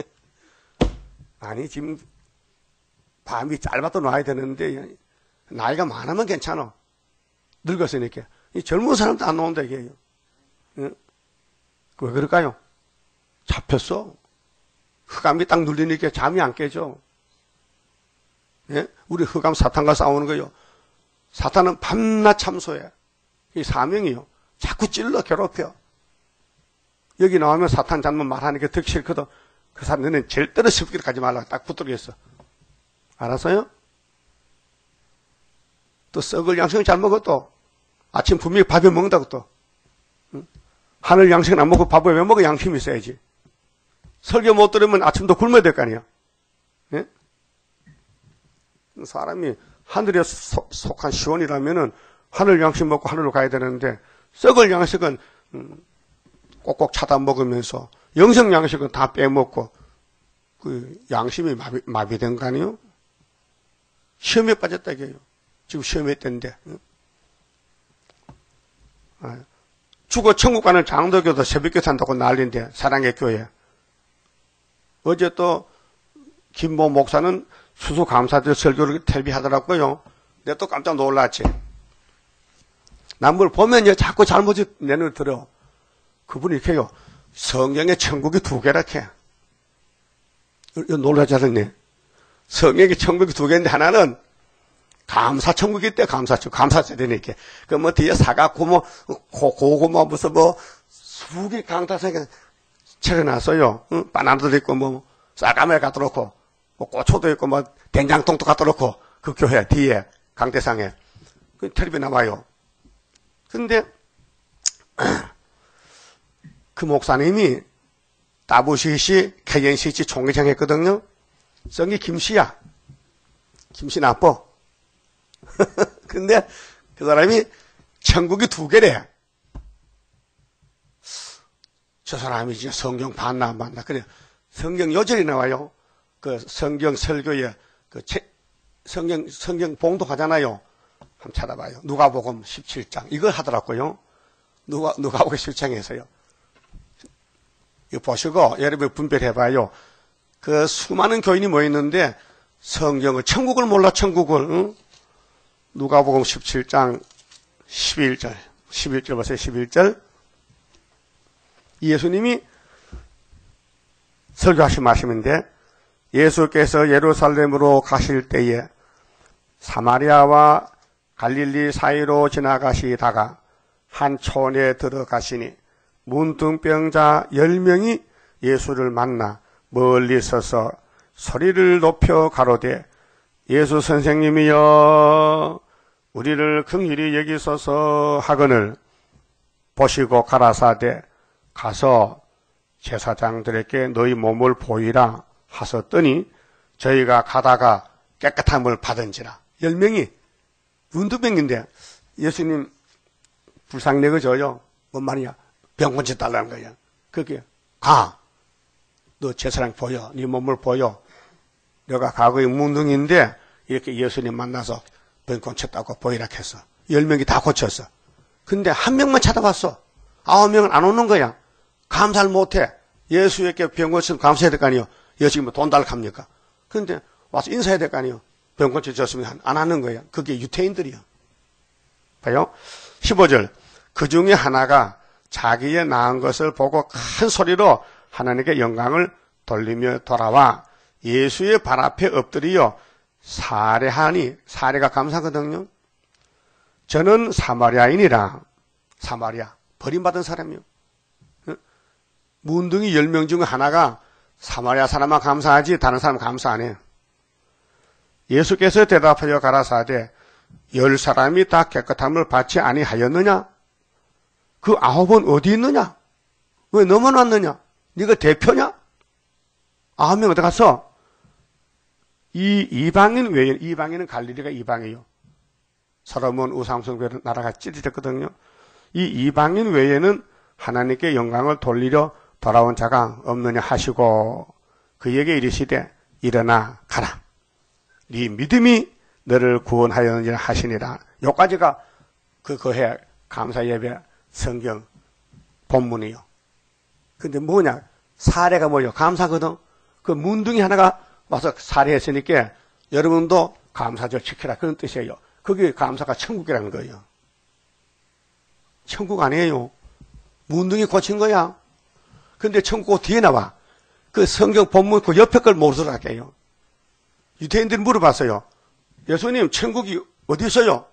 [SPEAKER 1] 아니, 지금 밤이 짧아도 놔야 되는데, 나이가 많으면 괜찮아. 늙었으니까. 이 젊은 사람도 안 나온다, 이게요. 응? 왜 그럴까요? 잡혔어. 흑암이 딱 눌리니까 잠이 안 깨져. 예? 우리 흑암 사탄과 싸우는 거요. 사탄은 밤낮 참소해. 이 사명이요. 자꾸 찔러 괴롭혀. 여기 나오면 사탄 잡는 말하니까 듣기 싫거든. 그 사람 너는 절대로 습기를 가지 말라고 딱 붙들겠어. 알았어요? 또 썩을 양식을 잘 먹어 또. 아침 분명히 밥에 먹는다고 또. 응? 하늘 양식은 안 먹고 밥에 왜 먹어? 양심이 있어야지. 설교 못 들으면 아침도 굶어야 될 거 아니야. 예? 사람이 하늘에 소, 속한 시온이라면은 하늘 양식 먹고 하늘로 가야 되는데 썩을 양식은 음, 꼭꼭 찾아 먹으면서 영성 양식은 다 빼먹고 그 양심이 마비, 마비된 거 아니에요? 시험에 빠졌다 이게요. 지금 시험에 때인데. 응? 아, 죽어 천국 가는 장도교도 새벽교 산다고 난리인데 사랑의 교회. 어제 또 김모 목사는 수수감사절 설교를 텔비하더라고요. 내가 또 깜짝 놀랐지. 남을 보면요 자꾸 잘못이 내 눈에 들어. 그분이 이렇게 해요. 성경에 천국이 두 개라 캐. 이거 놀라지 않았네. 성경에 천국이 두 개인데 하나는 감사천국이 있대. 감사천국. 감사세대니까. 그 뭐 뒤에 사각고 뭐 고구마 무슨 뭐 수기 강타성에 차려놨어요. 응? 바나나도 있고 뭐 쌀가마에 갖다 놓고 뭐 고초도 있고 뭐 된장통도 갖다 놓고 그 교회 뒤에 강대상에 그 텔레비 나와요. 근데 그 목사님이 다부시시 케이엔씨씨 총회장 했거든요. 성이 김씨야. 김씨 나빠. 근데 그 사람이 천국이 두 개래. 저 사람이 진짜 성경 봤나 안 봤나. 그래. 성경 요절이 나와요. 그 성경 설교에 그 책, 성경, 성경 봉독하잖아요. 한번 찾아봐요. 누가복음 십칠 장. 이걸 하더라고요. 누가, 누가복음 십칠 장에서요. 이거 보시고 여러분 분별해봐요. 그 수많은 교인이 모였는데 성경을, 천국을 몰라, 천국을. 응? 누가복음 십칠 장 십일 절. 십일 절 보세요. 십일 절. 예수님이 설교하신 말씀인데 예수께서 예루살렘으로 가실 때에 사마리아와 갈릴리 사이로 지나가시다가 한 촌에 들어가시니 문둥병자 열 명이 예수를 만나 멀리 서서 소리를 높여 가로되 예수 선생님이여 우리를 긍휼히 여기소서 하거늘 보시고 가라사대 가서 제사장들에게 너희 몸을 보이라 하셨더니 저희가 가다가 깨끗함을 받은지라. 열 명이 문둥병인데 예수님 불상내거 줘요. 뭔 말이야? 병곤치 달라는 거야. 그게 가. 너 제사장 보여. 네 몸을 보여. 내가 과거에 문둥인데 이렇게 예수님 만나서 병 고쳤다고 보이라 했어. 열 명이 다 고쳤어. 근데 한 명만 찾아봤어. 아홉 명은 안 오는 거야. 감사를 못해. 예수에게 병 고치면 감사해야 될 거 아니에요. 예수님 돈 달라고 합니까? 근데 와서 인사해야 될 거 아니에요. 병 고쳐줬으면 안 하는 거야. 그게 유태인들이야. 봐요. 십오 절. 그 중에 하나가 자기의 낳은 것을 보고 큰 소리로 하나님께 영광을 돌리며 돌아와 예수의 발 앞에 엎드려 살해하니, 살해가 감사거든요. 저는 사마리아인이라, 사마리아, 버림받은 사람이요. 문둥이 열 명 중 하나가 사마리아 사람만 감사하지 다른 사람 감사 안 해요. 예수께서 대답하여 가라사대 열 사람이 다 깨끗함을 받지 아니하였느냐? 그 아홉은 어디 있느냐? 왜 너만 왔느냐? 네가 대표냐? 아홉 명 어디 갔어? 이 이방인 외에, 이방인은 갈릴리가 이방이에요. 서로몬 우상숭배로 나라가 찌릿했거든요. 이 이방인 외에는 하나님께 영광을 돌리려 돌아온 자가 없느냐 하시고 그에게 이르시되 일어나 가라. 네 믿음이 너를 구원하였느니라 하시니라. 여기까지가 그 그해 감사예배 성경 본문이요. 근데 뭐냐? 사례가 뭐요? 감사거든. 그 문둥이 하나가 와서 살해했으니까 여러분도 감사절 지켜라 그런 뜻이에요. 그게 감사가 천국이라는 거예요. 천국 아니에요. 문둥이 고친 거야. 근데 천국 뒤에 나와. 그 성경 본문 그 옆에 걸 모르더라 할게요. 유대인들이 물어봤어요. 예수님 천국이 어디 있어요?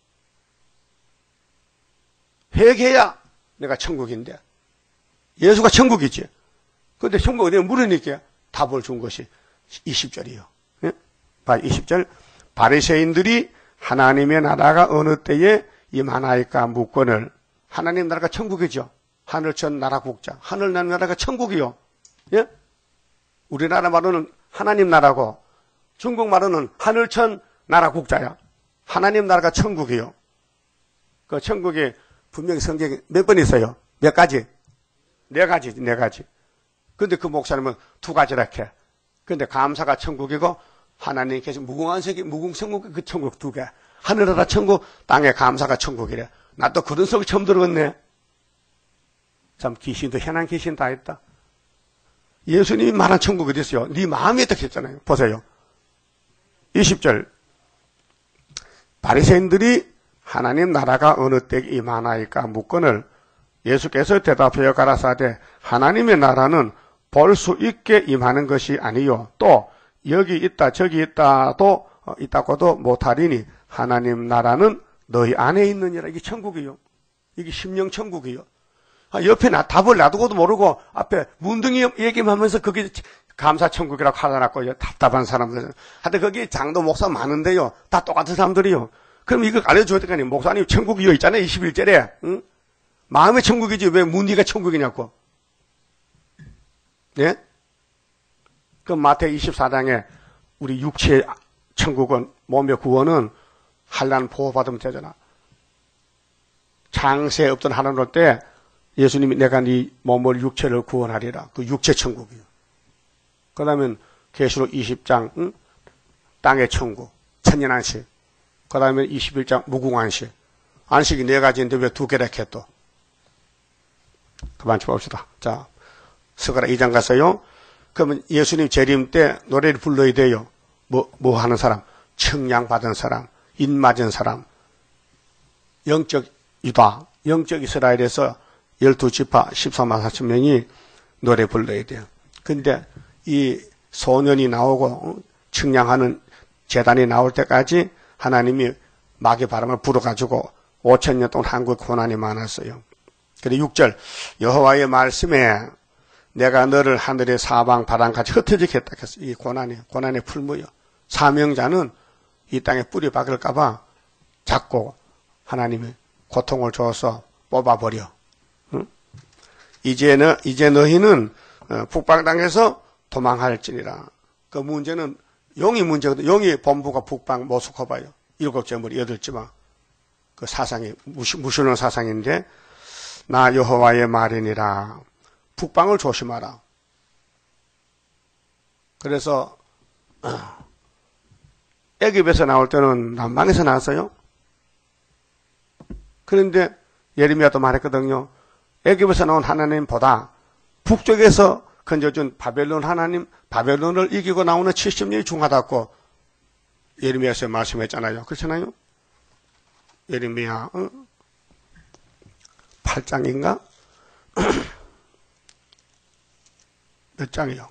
[SPEAKER 1] 회개해야 내가 천국인데. 예수가 천국이지. 근데 천국 어디에 물으니까 답을 준 것이 이십 절이요. 예? 이십 절. 바리새인들이 하나님의 나라가 어느 때에 임하나이까 묻거늘. 하나님 나라가 천국이죠. 하늘천 나라 국자. 하늘 나라가 천국이요. 예? 우리나라 말로는 하나님 나라고 중국 말로는 하늘천 나라 국자야. 하나님 나라가 천국이요. 그 천국이 분명히 성경에 몇 번 있어요? 몇 가지? 네 가지, 네 가지. 근데 그 목사님은 두 가지라 해. 근데 감사가 천국이고 하나님께서 무궁한 세계, 무궁천국 그 천국 두 개. 하늘나라 천국, 땅의 감사가 천국이래. 나 또 그런 소리 처음 들었네. 참 귀신도 현한 귀신 다 했다. 예수님이 말한 천국이 어디 있어요? 네 마음에 있다 했잖아요. 보세요. 이십 절. 바리새인들이 하나님 나라가 어느 때 임하나이까 묻거늘 예수께서 대답하여 가라사대 하나님의 나라는 볼 수 있게 임하는 것이 아니요 또 여기 있다 저기 있다도 있다고도 못하리니 하나님 나라는 너희 안에 있느니라. 이게 천국이요. 이게 심령 천국이요. 아, 옆에 나 답을 놔두고도 모르고 앞에 문둥이 얘기만 하면서 그게 감사 천국이라고 하다놨고 답답한 사람들. 하여튼 거기 장도 목사 많은데요. 다 똑같은 사람들이요. 그럼 이거 알려줘야 될 거 아니에요. 목사님 천국이요 있잖아요. 이십일 절에. 응? 마음의 천국이지 왜 문디가 천국이냐고. 예? 그 마태 이십사 장에 우리 육체의 천국은 몸의 구원은 한란 보호받으면 되잖아. 장세 없던 하나님 올 때 예수님이 내가 네 몸을 육체를 구원하리라. 그 육체 천국이요. 그 다음에 계시록 이십 장 응? 땅의 천국 천년안식. 그 다음에 이십일 장 무궁안식. 안식이 네 가지인데 왜 두 개라 했 또. 그만 좀 봅시다. 자, 스가랴 이 장 가서요. 그러면 예수님 재림 때 노래를 불러야 돼요. 뭐, 뭐 하는 사람? 청량받은 사람, 인 맞은 사람, 영적 유다, 영적 이스라엘에서 열두 지파 십사만 사천 명이 노래 불러야 돼요. 근데 이 소년이 나오고 청량하는 재단이 나올 때까지 하나님이 마귀 바람을 불어가지고 오천 년 동안 한국 고난이 많았어요. 그리고 육 절 여호와의 말씀에 내가 너를 하늘의 사방 바람같이 흩어지게 했다 했어. 이 고난이 고난의 풀무요. 사명자는 이 땅에 뿌리 박을까 봐 잡고 하나님이 고통을 줘서 뽑아버려. 응? 이제는 이제 너희는 북방당에서 도망할지니라. 그 문제는 용이 문제거든. 용이 본부가 북방 모스크바 봐요. 일곱 점을 여덟 지만 그 사상이 무신론 사상인데 나 여호와의 말이니라. 북방을 조심하라. 그래서 애굽에서 나올 때는 남방에서 나왔어요. 그런데 예레미야도 말했거든요. 애굽에서 나온 하나님보다 북쪽에서 건져준 바벨론 하나님, 바벨론을 이기고 나오는 칠십 년이 중하다고 예레미야서 말씀했잖아요. 그렇잖아요. 예레미야 어? 팔 장인가? 몇 장이요?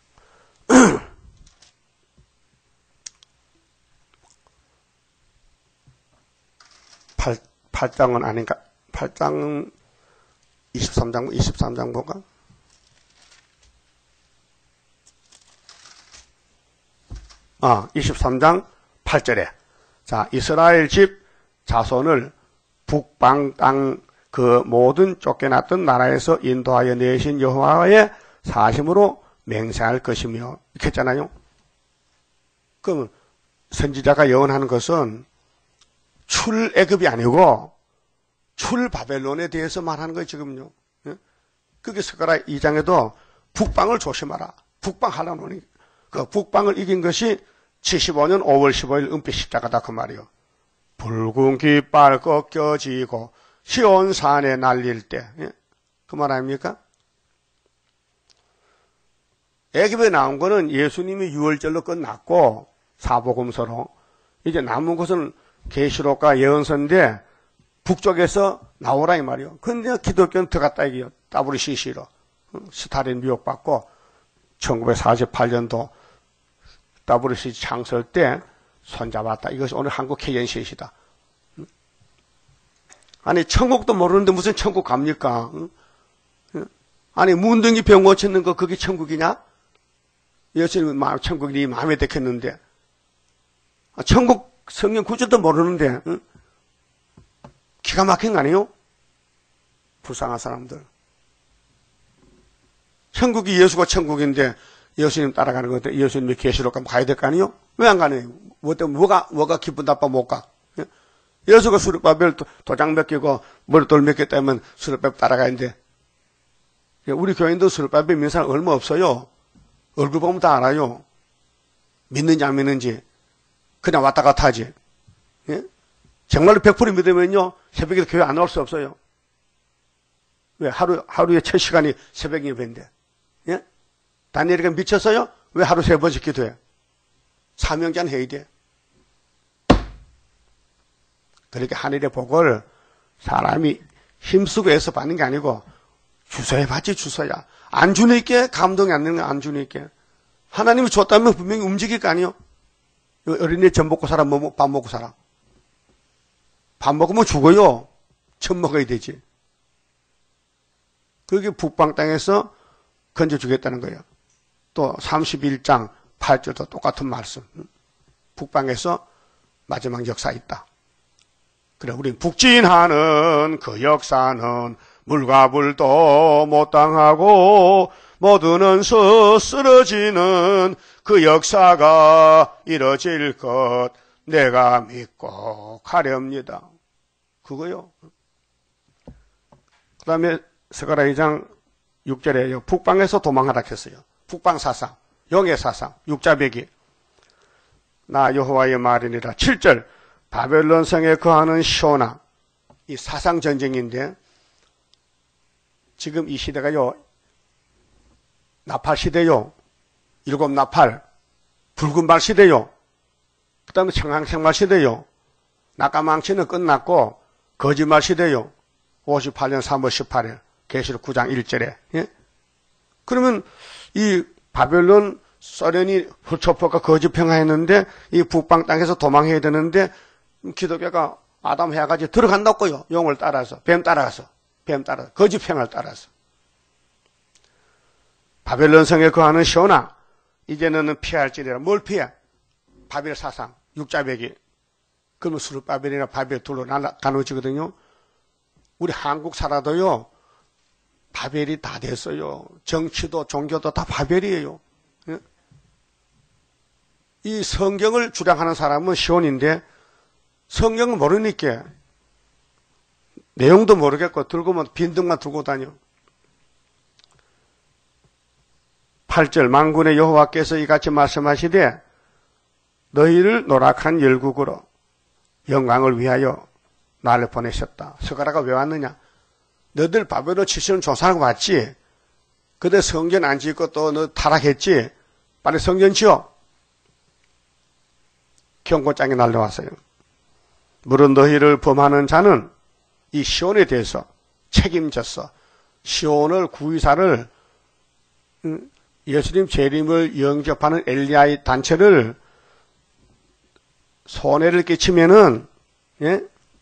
[SPEAKER 1] 팔, 팔 장은 아닌가? 팔 장은 이십삼 장, 이십삼 장 보가? 아, 이십삼 장 팔 절에. 자, 이스라엘 집 자손을 북방 땅 그 모든 쫓겨났던 나라에서 인도하여 내신 여호와의 사심으로 맹세할 것이며, 이렇게 했잖아요. 그러면 선지자가 예언하는 것은 출애굽이 아니고 출바벨론에 대해서 말하는 거예요, 지금요. 그게 스가랴 이 장에도 북방을 조심하라. 북방 하라노니, 그 북방을 이긴 것이 칠십오 년 오월 십오일 은빛 십자가다, 그 말이요. 붉은 깃발 꺾여지고 시온산에 날릴 때, 그 말 아닙니까? 애굽에 나온 거는 예수님이 유월절로 끝났고 사복음서로 이제 남은 것은 계시록과 예언서인데 북쪽에서 나오라 이 말이요. 근데 기독교는 들어갔다 이게요. 더블유씨씨로 스탈린 미혹받고 천구백사십팔 년도 더블유씨씨 창설 때 손잡았다. 이것이 오늘 한국 케이엔씨이다. 아니 천국도 모르는데 무슨 천국 갑니까? 아니 문둥이 병 고치는 거 그게 천국이냐? 예수님은 천국이 네 마음에 들겠는데 천국 성경 구절도 모르는데 응? 기가 막힌 거 아니에요? 불쌍한 사람들. 천국이 예수가 천국인데 예수님 따라가는 건데 예수님이 계시록 가면 가야 될 거 아니에요? 왜 안 가네요? 뭐 때문에 뭐가 뭐가 기분 나빠 못 가? 예수가 수르바벨 도장 몇 개고 머리돌 몇 개 때문에 수르바벨 따라가는데 우리 교인도 수르바벨 믿는 사람 얼마 없어요. 얼굴 보면 다 알아요. 믿는지 안 믿는지. 그냥 왔다 갔다 하지. 예? 정말로 백 퍼센트 믿으면요 새벽에 교회 안 나올 수 없어요. 왜? 하루, 하루에 첫 시간이 새벽 예배인데. 예? 다니엘이가 미쳤어요? 왜 하루 세 번씩 기도해? 사명잔 해야 돼. 그렇게 하늘의 복을 사람이 힘쓰고 애써 받는 게 아니고 주서야 받지, 주서야. 안 주니까 감동이 안 되는 거 안 주니까. 하나님이 줬다면 분명히 움직일 거 아니에요? 어린애 젖 먹고 살아, 뭐, 밥 먹고 살아. 밥 먹으면 죽어요. 젖 먹어야 되지. 그게 북방 땅에서 건져주겠다는 거예요. 또 삼십일 장 팔 절도 똑같은 말씀. 북방에서 마지막 역사 있다. 그래, 우린 북진하는 그 역사는 물과 불도 못 당하고 모두는 쓰러지는 그 역사가 이뤄질 것 내가 믿고 가렵니다. 그거요. 그 다음에 스가랴 이 장 육 절에요. 북방에서 도망하라 했어요. 북방 사상, 영의 사상, 육자배기. 나 여호와의 말이니라. 칠 절 바벨론 성에 거하는 시온아. 이 사상 전쟁인데 지금 이 시대가요 나팔 시대요. 일곱 나팔, 붉은 발 시대요. 그 다음에 청항생말 시대요. 낙가망치는 끝났고 거짓말 시대요. 오십팔 년 삼월 십팔일 계시록 구 장 일 절에. 예? 그러면 이 바벨론 소련이 훌초포가 거짓 평화했는데 이 북방 땅에서 도망해야 되는데 기독교가 아담 해가지고 들어간다고요. 용을 따라서 뱀 따라가서 뱀 따라서 거짓 평화를 따라서. 바벨론 성에 거하는 시온아 이제는 피할지니라. 뭘 피해? 바벨 사상 육자배기. 그러면 수르바벨이나 바벨 둘로 나눠지거든요. 우리 한국 살아도요 바벨이 다 됐어요. 정치도 종교도 다 바벨이에요. 예? 이 성경을 주장하는 사람은 시온인데 성경을 모르니까 내용도 모르겠고 들고 뭐 빈등만 들고 다녀. 팔 절 만군의 여호와께서 이같이 말씀하시되 너희를 노력한 열국으로 영광을 위하여 나를 보내셨다. 스가랴가 왜 왔느냐? 너희들 바벨론 칠십 년 조사하고 왔지. 그때 성전 안 짓고 또 너 타락했지. 빨리 성전 지어. 경고장이 날려왔어요. 물은 너희를 범하는 자는 이 시온에 대해서 책임졌어. 시온을 구의사를 예수님 재림을 영접하는 엘리야의 단체를 손해를 끼치면은, 예?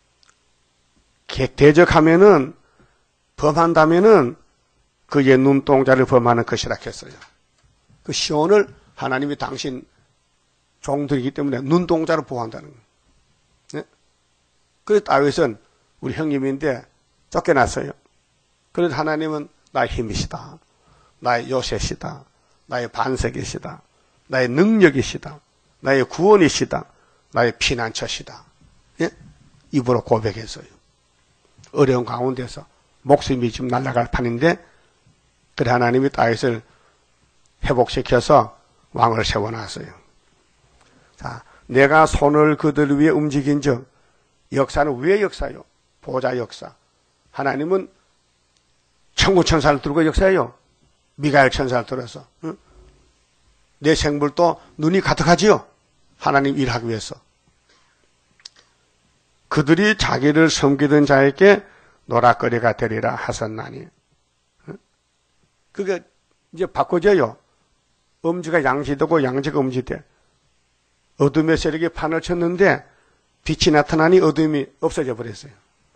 [SPEAKER 1] 대적하면은, 범한다면은 그의 눈동자를 범하는 것이라 했어요. 그 시온을 하나님이 당신 종들이기 때문에 눈동자로 보호한다는 거예요. 예? 그래서 다윗은 우리 형님인데 쫓겨났어요. 그래서 하나님은 나의 힘이시다. 나의 요새시다. 나의 반석이시다. 나의 능력이시다. 나의 구원이시다. 나의 피난처시다. 예? 입으로 고백했어요. 어려운 가운데서 목숨이 지금 날아갈 판인데 그래 하나님이 다윗을 회복시켜서 왕을 세워놨어요. 자, 내가 손을 그들 위에 움직인 즉 역사는 왜 역사요? 보좌 역사. 하나님은 천구 천사를 들고 역사해요. 미가엘 천사를 들어서. 응? 내 생물도 눈이 가득하지요. 하나님 일하기 위해서. 그들이 자기를 섬기던 자에게 노락거리가 되리라 하셨나니. 응? 그게 이제 바꿔져요. 음지가 양지되고 양지가 음지돼. 어둠의 세력이 판을 쳤는데 빛이 나타나니 어둠이 없어져 버렸어요.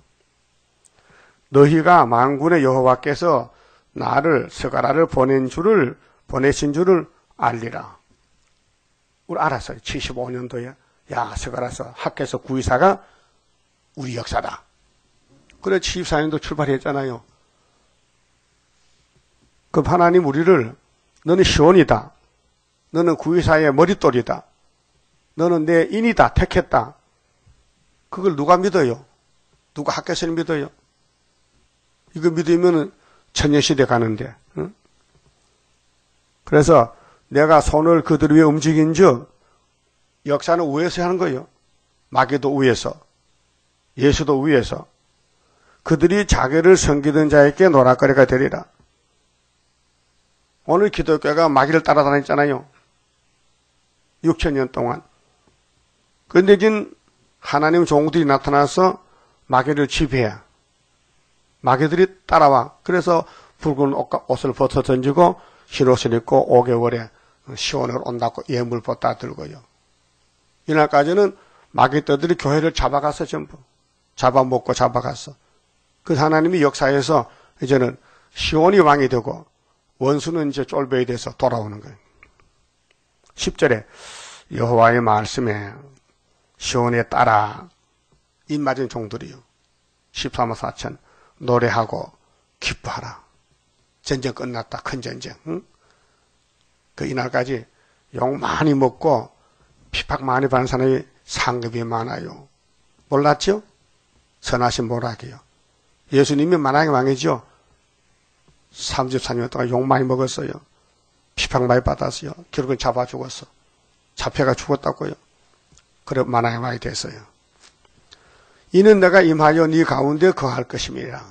[SPEAKER 1] 너희가 만군의 여호와께서 나를 스가랴를 보낸 줄을 보내신 줄을 알리라. 우리 알았어요. 칠십오 년도에 야 스가랴서 학교에서 구의사가 우리 역사다. 그래 칠십사 년도 출발했잖아요. 그 하나님 우리를 너는 시온이다. 너는 구의사의 머릿돌이다. 너는 내 인이다. 택했다. 그걸 누가 믿어요? 누가 학교에서 믿어요? 이거 믿으면 천년시대 가는데. 응? 그래서 내가 손을 그들 위에 움직인 즉 역사는 위에서 하는 거예요. 마귀도 위에서, 예수도 위에서. 그들이 자기를 섬기던 자에게 노락거리가 되리라. 오늘 기독교가 마귀를 따라다녔잖아요. 육천 년 동안. 그런데 지금 하나님 종들이 나타나서 마귀를 지배해. 마귀들이 따라와. 그래서 붉은 옷을 벗어 던지고 흰옷을 입고 오 개월에 시온으로 온다고 예물 벗다 들고요. 이날까지는 마귀떼들이 교회를 잡아갔어. 전부. 잡아먹고 잡아갔어. 그래서 하나님이 역사에서 이제는 시온이 왕이 되고 원수는 이제 쫄배에 돼서 돌아오는 거예요. 십 절에 여호와의 말씀에 시온에 따라 입맞은 종들이요. 십삼만 사천 노래하고 기뻐하라. 전쟁 끝났다. 큰 전쟁. 응? 그 이날까지 욕 많이 먹고 핍박 많이 받는 사람이 상급이 많아요. 몰랐죠? 선하신 모락이요. 예수님이 만왕의 왕이죠. 삼십사 년 동안 욕 많이 먹었어요. 핍박 많이 받았어요. 결국은 잡아 죽었어. 잡혀가 죽었다고요. 그래 만왕의 왕이 됐어요. 이는 내가 임하여 네 가운데 거할 것임이라.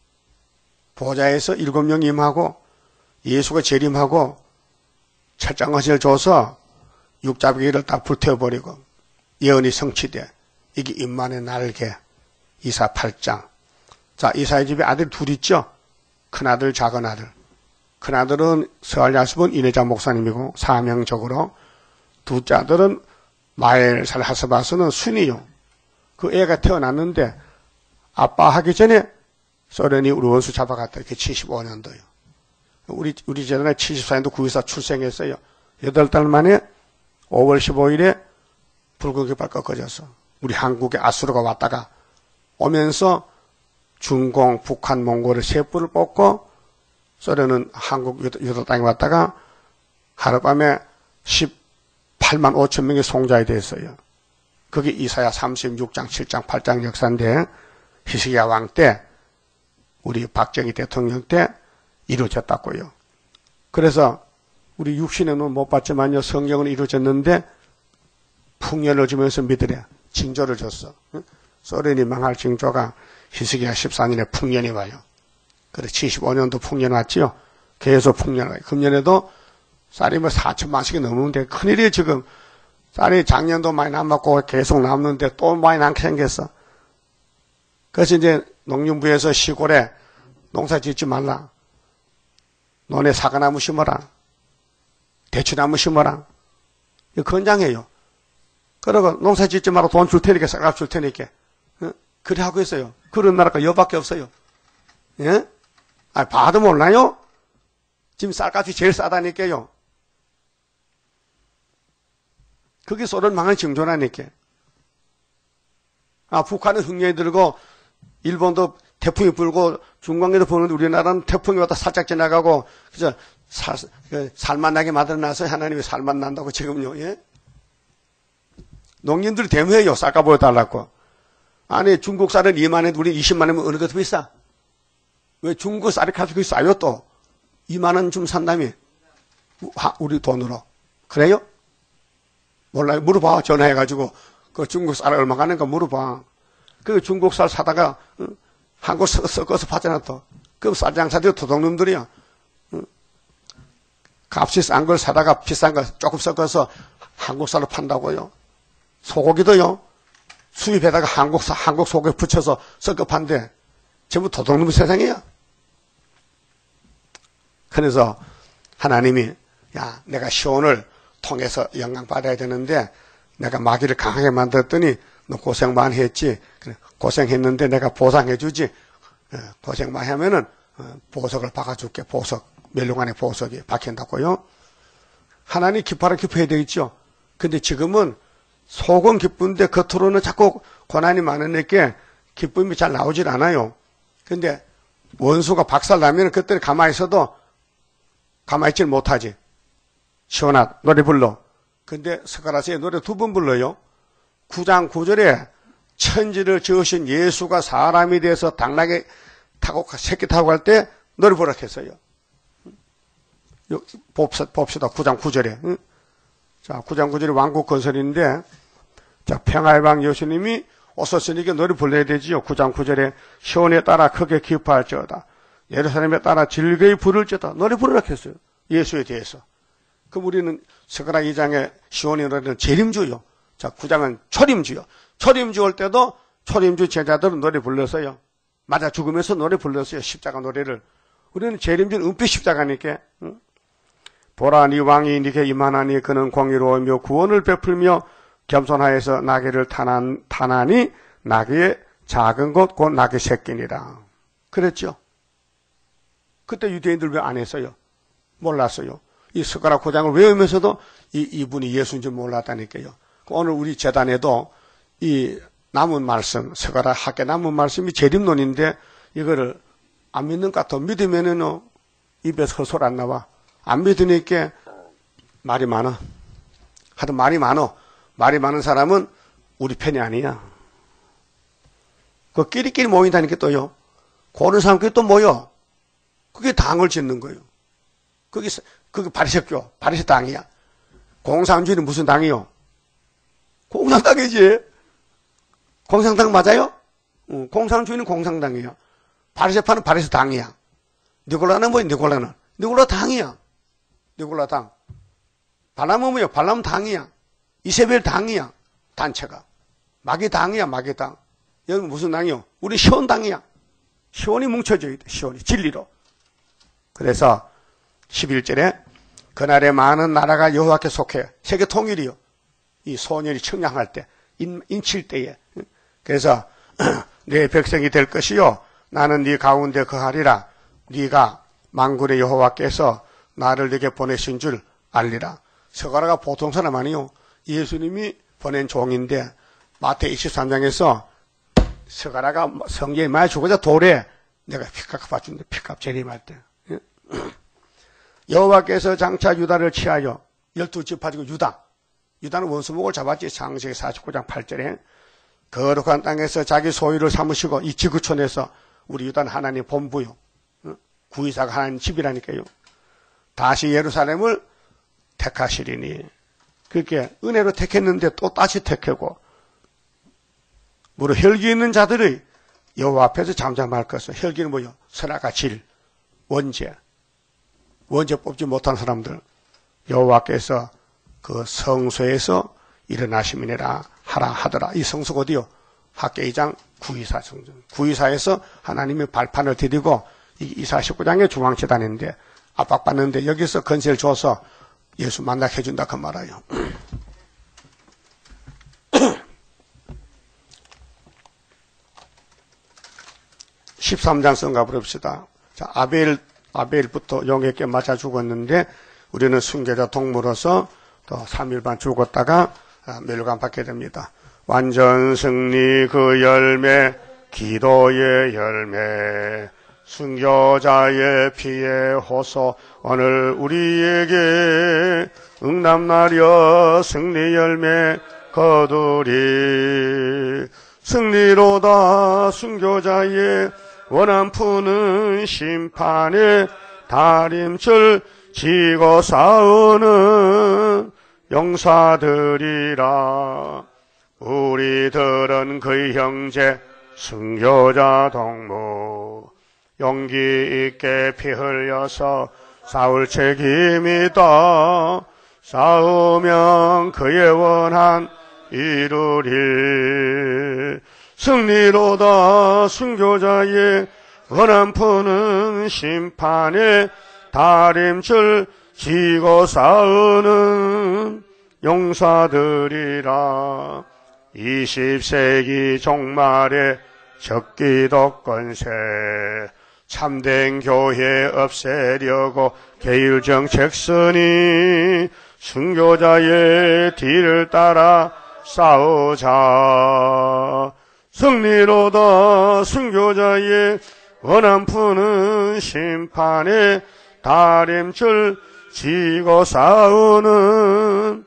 [SPEAKER 1] 보좌에서 일곱 명 임하고 예수가 재림하고 철장거신을 줘서 육잡이를 딱 불태워버리고 예언이 성취돼. 이게 임만의 날개. 이사 팔 장. 자, 이사의 집에 아들 둘 있죠? 큰아들, 작은아들. 큰아들은 스알야습은 이내자 목사님이고 사명적으로, 둘째 아들은 마엘살 하스바스는 순이요. 그 애가 태어났는데 아빠 하기 전에 소련이 우리 원수 잡아갔다. 이렇게 칠십오 년도요. 우리, 우리 재단에 칠십사 년도 구의사 출생했어요. 여덟 달 만에 오월 십오일에 붉은 깃발 꺾어졌어. 우리 한국에 아수르가 왔다가 오면서 중공, 북한, 몽골을 세 뿔을 뽑고 소련은 한국 여덟 땅에 왔다가 하룻밤에 십팔만 오천 명의 송자에 됐어요. 그게 이사야 삼십육 장, 칠 장, 팔 장 역사인데 히스기야 왕 때 우리 박정희 대통령 때 이루어졌다고요. 그래서 우리 육신에는 못 봤지만요. 성경은 이루어졌는데 풍년을 주면서 믿으래. 징조를 줬어. 소련이 망할 징조가 히스기야 십사 년에 풍년이 와요. 그래 칠십오 년도 풍년 왔지요. 계속 풍년 와요. 금년에도 쌀이 뭐 사천만씩이 넘는데 큰일이에요. 지금 쌀이 작년도 많이 남았고 계속 남는데 또 많이 남게 생겼어. 그래서 이제 농림부에서 시골에 농사 짓지 말라. 너네 사과나무 심어라. 대추나무 심어라. 이거 권장해요. 그러고 농사 짓지 말고 돈 줄 테니까, 쌀값 줄 테니까. 어? 그래 하고 있어요. 그런 나라가 여밖에 없어요. 예? 아, 봐도 몰라요? 지금 쌀값이 제일 싸다니까요. 그게 소련 망할 징조라니까. 아, 북한은 흉년이 들고, 일본도 태풍이 불고, 중광에도 부는데 우리나라는 태풍이 왔다 살짝 지나가고, 그죠? 살, 살만 나게 만들어놔서 하나님이 살만 난다고 지금요, 예? 농민들이 대모해요. 쌀값 보여달라고. 아니, 중국 쌀은 이만 원인데 우리 이십만 원이면 어느 것도 비싸? 왜 중국 쌀이 값이 싸요 또? 이만 원 좀 산다며. 우리 돈으로. 그래요? 몰라요. 물어봐. 전화해가지고. 그 중국 쌀 얼마 가는가 물어봐. 그 중국 쌀 사다가, 응? 한국 섞어서 파잖아 또. 그럼 쌀 장사들이 도둑놈들이야. 응? 값이 싼 걸 사다가 비싼 거 조금 섞어서 한국 쌀로 판다고요. 소고기도요. 수입에다가 한국, 한국 소고기 붙여서 섞어 판대. 전부 도둑놈의 세상이야. 그래서 하나님이 야 내가 시온을 통해서 영광 받아야 되는데 내가 마귀를 강하게 만들었더니 너 고생 많이 했지. 그래, 고생했는데 내가 보상해 주지. 고생 많이 하면은 보석을 박아줄게. 보석. 멸류관의 보석이 박힌다고요. 하나님 기뻐라 기뻐해야 되겠죠. 근데 지금은 속은 기쁜데 겉으로는 자꾸 고난이 많으니까 기쁨이 잘 나오질 않아요. 근데 원수가 박살나면 그때는 가만히 있어도 가만히 있질 못하지. 시온아 노래 불러. 근데 스가랴서에 노래 두 번 불러요. 구 장 구 절에 천지를 지으신 예수가 사람이 돼서 당나귀 타고 새끼 타고 갈 때 노래 부르라 했어요. 봅시다. 구 장 구 절에. 응? 자, 구 장 구 절이 왕국 건설인데 자, 평화의 왕 예수님이 오셨으니까 노래 불러야 되지요. 구 장 구 절에 시온에 따라 크게 기뻐할지어다. 예루살렘에 따라 즐거이 부를지어다. 노래 부르라 했어요. 예수에 대해서. 그럼 우리는 스가랴 이 장에 시온의 노래는 재림주요. 자, 구 장은 초림주요. 초림주 올 때도 초림주 제자들은 노래 불렀어요. 맞아 죽으면서 노래 불렀어요. 십자가 노래를. 우리는 재림주는 은빛 십자가니까. 응? 보라 네 왕이 네게 임하나니 그는 공의로우며 구원을 베풀며 겸손하여서 나귀를 타난, 타나니 나귀의 작은 것 곧 나귀 새끼니라. 그랬죠. 그때 유대인들 왜 안 했어요? 몰랐어요. 이 스가랴 구 장을 외우면서도 이, 이분이 예수인 줄 몰랐다니까요. 오늘 우리 재단에도 이 남은 말씀, 스가랴 학계 남은 말씀이 재림론인데 이거를 안 믿는 것 같아. 믿으면은 입에서 헛소리 안 나와. 안 믿으니까 말이 많아. 하여튼 말이 많어. 말이 많은 사람은 우리 편이 아니야. 그 끼리끼리 모인다니까 또요. 고른 사람끼리 또 모여. 그게 당을 짓는 거예요. 그게, 그게 바리새교, 바리새 당이야. 공산주의는 무슨 당이요? 공산당이지. 공산당 맞아요? 응, 공산주의는 공산당이야. 바리새파는 바리새 당이야. 니골라는 뭐야, 니골라는? 니골라 당이야. 니골라 당. 발람은 뭐야? 발람 당이야. 이세벨 당이야. 단체가. 마귀 당이야, 마귀 당. 여기 무슨 당이요? 우리 시온 당이야. 시온이 뭉쳐져 있다, 시온이. 진리로. 그래서 십일 절에 그날에 많은 나라가 여호와께 속해. 세계 통일이요. 이 소년이 청량할 때, 인, 인칠 때에. 그래서 내 백성이 될 것이요. 나는 네 가운데 거하리라. 네가 만군의 여호와께서 나를 네게 보내신 줄 알리라. 스가랴가 보통 사람 아니요. 예수님이 보낸 종인데 마태 이십삼 장에서 스가랴가 성경에 많이 죽어자 돌에 내가 피값 갚아준다. 피값 재림할 때. 여호와께서 장차 유다를 취하여 열두 지파 중에 유다. 유다는 원수목을 잡았지. 창세기 사십구 장 팔 절에 거룩한 땅에서 자기 소유를 삼으시고 이 지구촌에서 우리 유다는 하나님 본부요. 구이사가 하나님 집이라니까요. 다시 예루살렘을 택하시리니 그렇게 은혜로 택했는데 또 다시 택하고 무릇 혈기 있는 자들의 여호와 앞에서 잠잠할 것을. 혈기는 뭐요? 선악과 질, 원죄. 원죄 뽑지 못한 사람들 여호와께서 그 성소에서 일어나시미니라 하라 하더라. 이 성수가 어디요? 학계 이 장 구이사 성전. 구이사에서 하나님이 발판을 디디고 이사십구 장의 중앙재단인데 압박받는데 여기서 건세를 줘서 예수 만나게 해준다 그 말이에요. 십삼 장 성가 부릅시다. 자, 아벨, 아벨부터 용에게 맞아 죽었는데 우리는 순교자 동무로서 또 삼 일 반 죽었다가 멸관 받게 됩니다. 완전 승리 그 열매, 기도의 열매, 순교자의 피의 호소, 오늘 우리에게 응답나려 승리 열매 거두리. 승리로다 순교자의 원한 푸는 심판의 다림줄 지고 싸우는 용사들이라. 우리들은 그의 형제 순교자 동무 용기 있게 피 흘려서 싸울 책임이다. 싸우면 그의 원한 이루리. 승리로다 순교자의 원한 푸는 심판의 다림줄 지고 싸우는 용사들이라. 이십 세기 종말에 적기도 권세 참된 교회 없애려고 계율 정책 쓰니 순교자의 뒤를 따라 싸우자. 승리로다 순교자의 원한 푸는 심판의 다림줄 지고 싸우는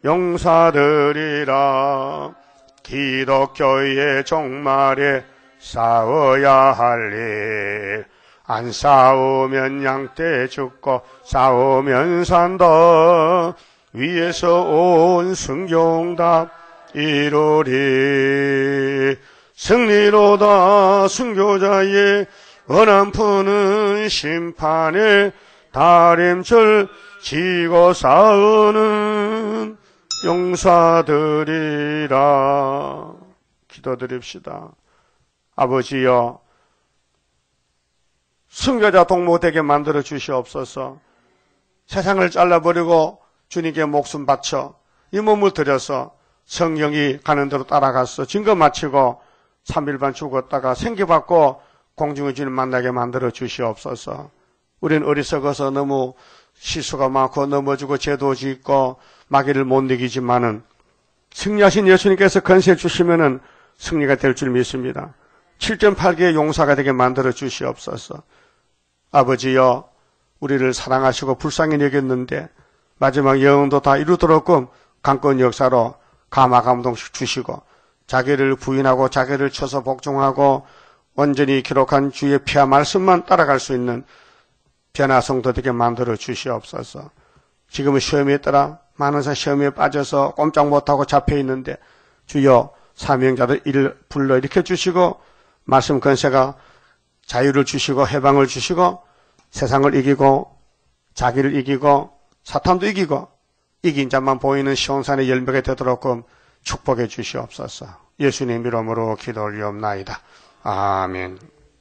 [SPEAKER 1] 용사들이라. 기독교의 종말에 싸워야 할 일, 안 싸우면 양떼 죽고 싸우면 산다. 위에서 온 순교응답 이루리. 승리로다 순교자의 원한 푸는 심판의 다림줄 지고 싸우는 용사들이라. 기도드립시다. 아버지여, 순교자 동무 되게 만들어 주시옵소서. 세상을 잘라버리고 주님께 목숨 바쳐 이 몸을 들여서 성령이 가는 대로 따라가서 증거 마치고 삼 일 반 죽었다가 생기받고 공중의 주님 만나게 만들어 주시옵소서. 우리는 어리석어서 너무 실수가 많고 넘어지고 죄도 짓고 마귀를 못 이기지만은 승리하신 예수님께서 건세 주시면은 승리가 될 줄 믿습니다. 칠 점 팔 개의 용사가 되게 만들어 주시옵소서. 아버지여, 우리를 사랑하시고 불쌍히 여겼는데 마지막 영혼도 다 이루도록끔 강권 역사로 감화 감동 주시고 자기를 부인하고 자기를 쳐서 복종하고 온전히 기록한 주의 피와 말씀만 따라갈 수 있는 변화 성도 되게 만들어 주시옵소서. 지금은 시험에 따라 많은 사람 시험에 빠져서 꼼짝 못하고 잡혀 있는데 주여 사명자들 이를 불러 일으켜 주시고 말씀 권세가 자유를 주시고 해방을 주시고 세상을 이기고 자기를 이기고 사탄도 이기고 이긴 자만 보이는 시온산의 열매가 되도록끔 축복해 주시옵소서. 예수님 이름으로 기도 올리옵나이다. 아멘.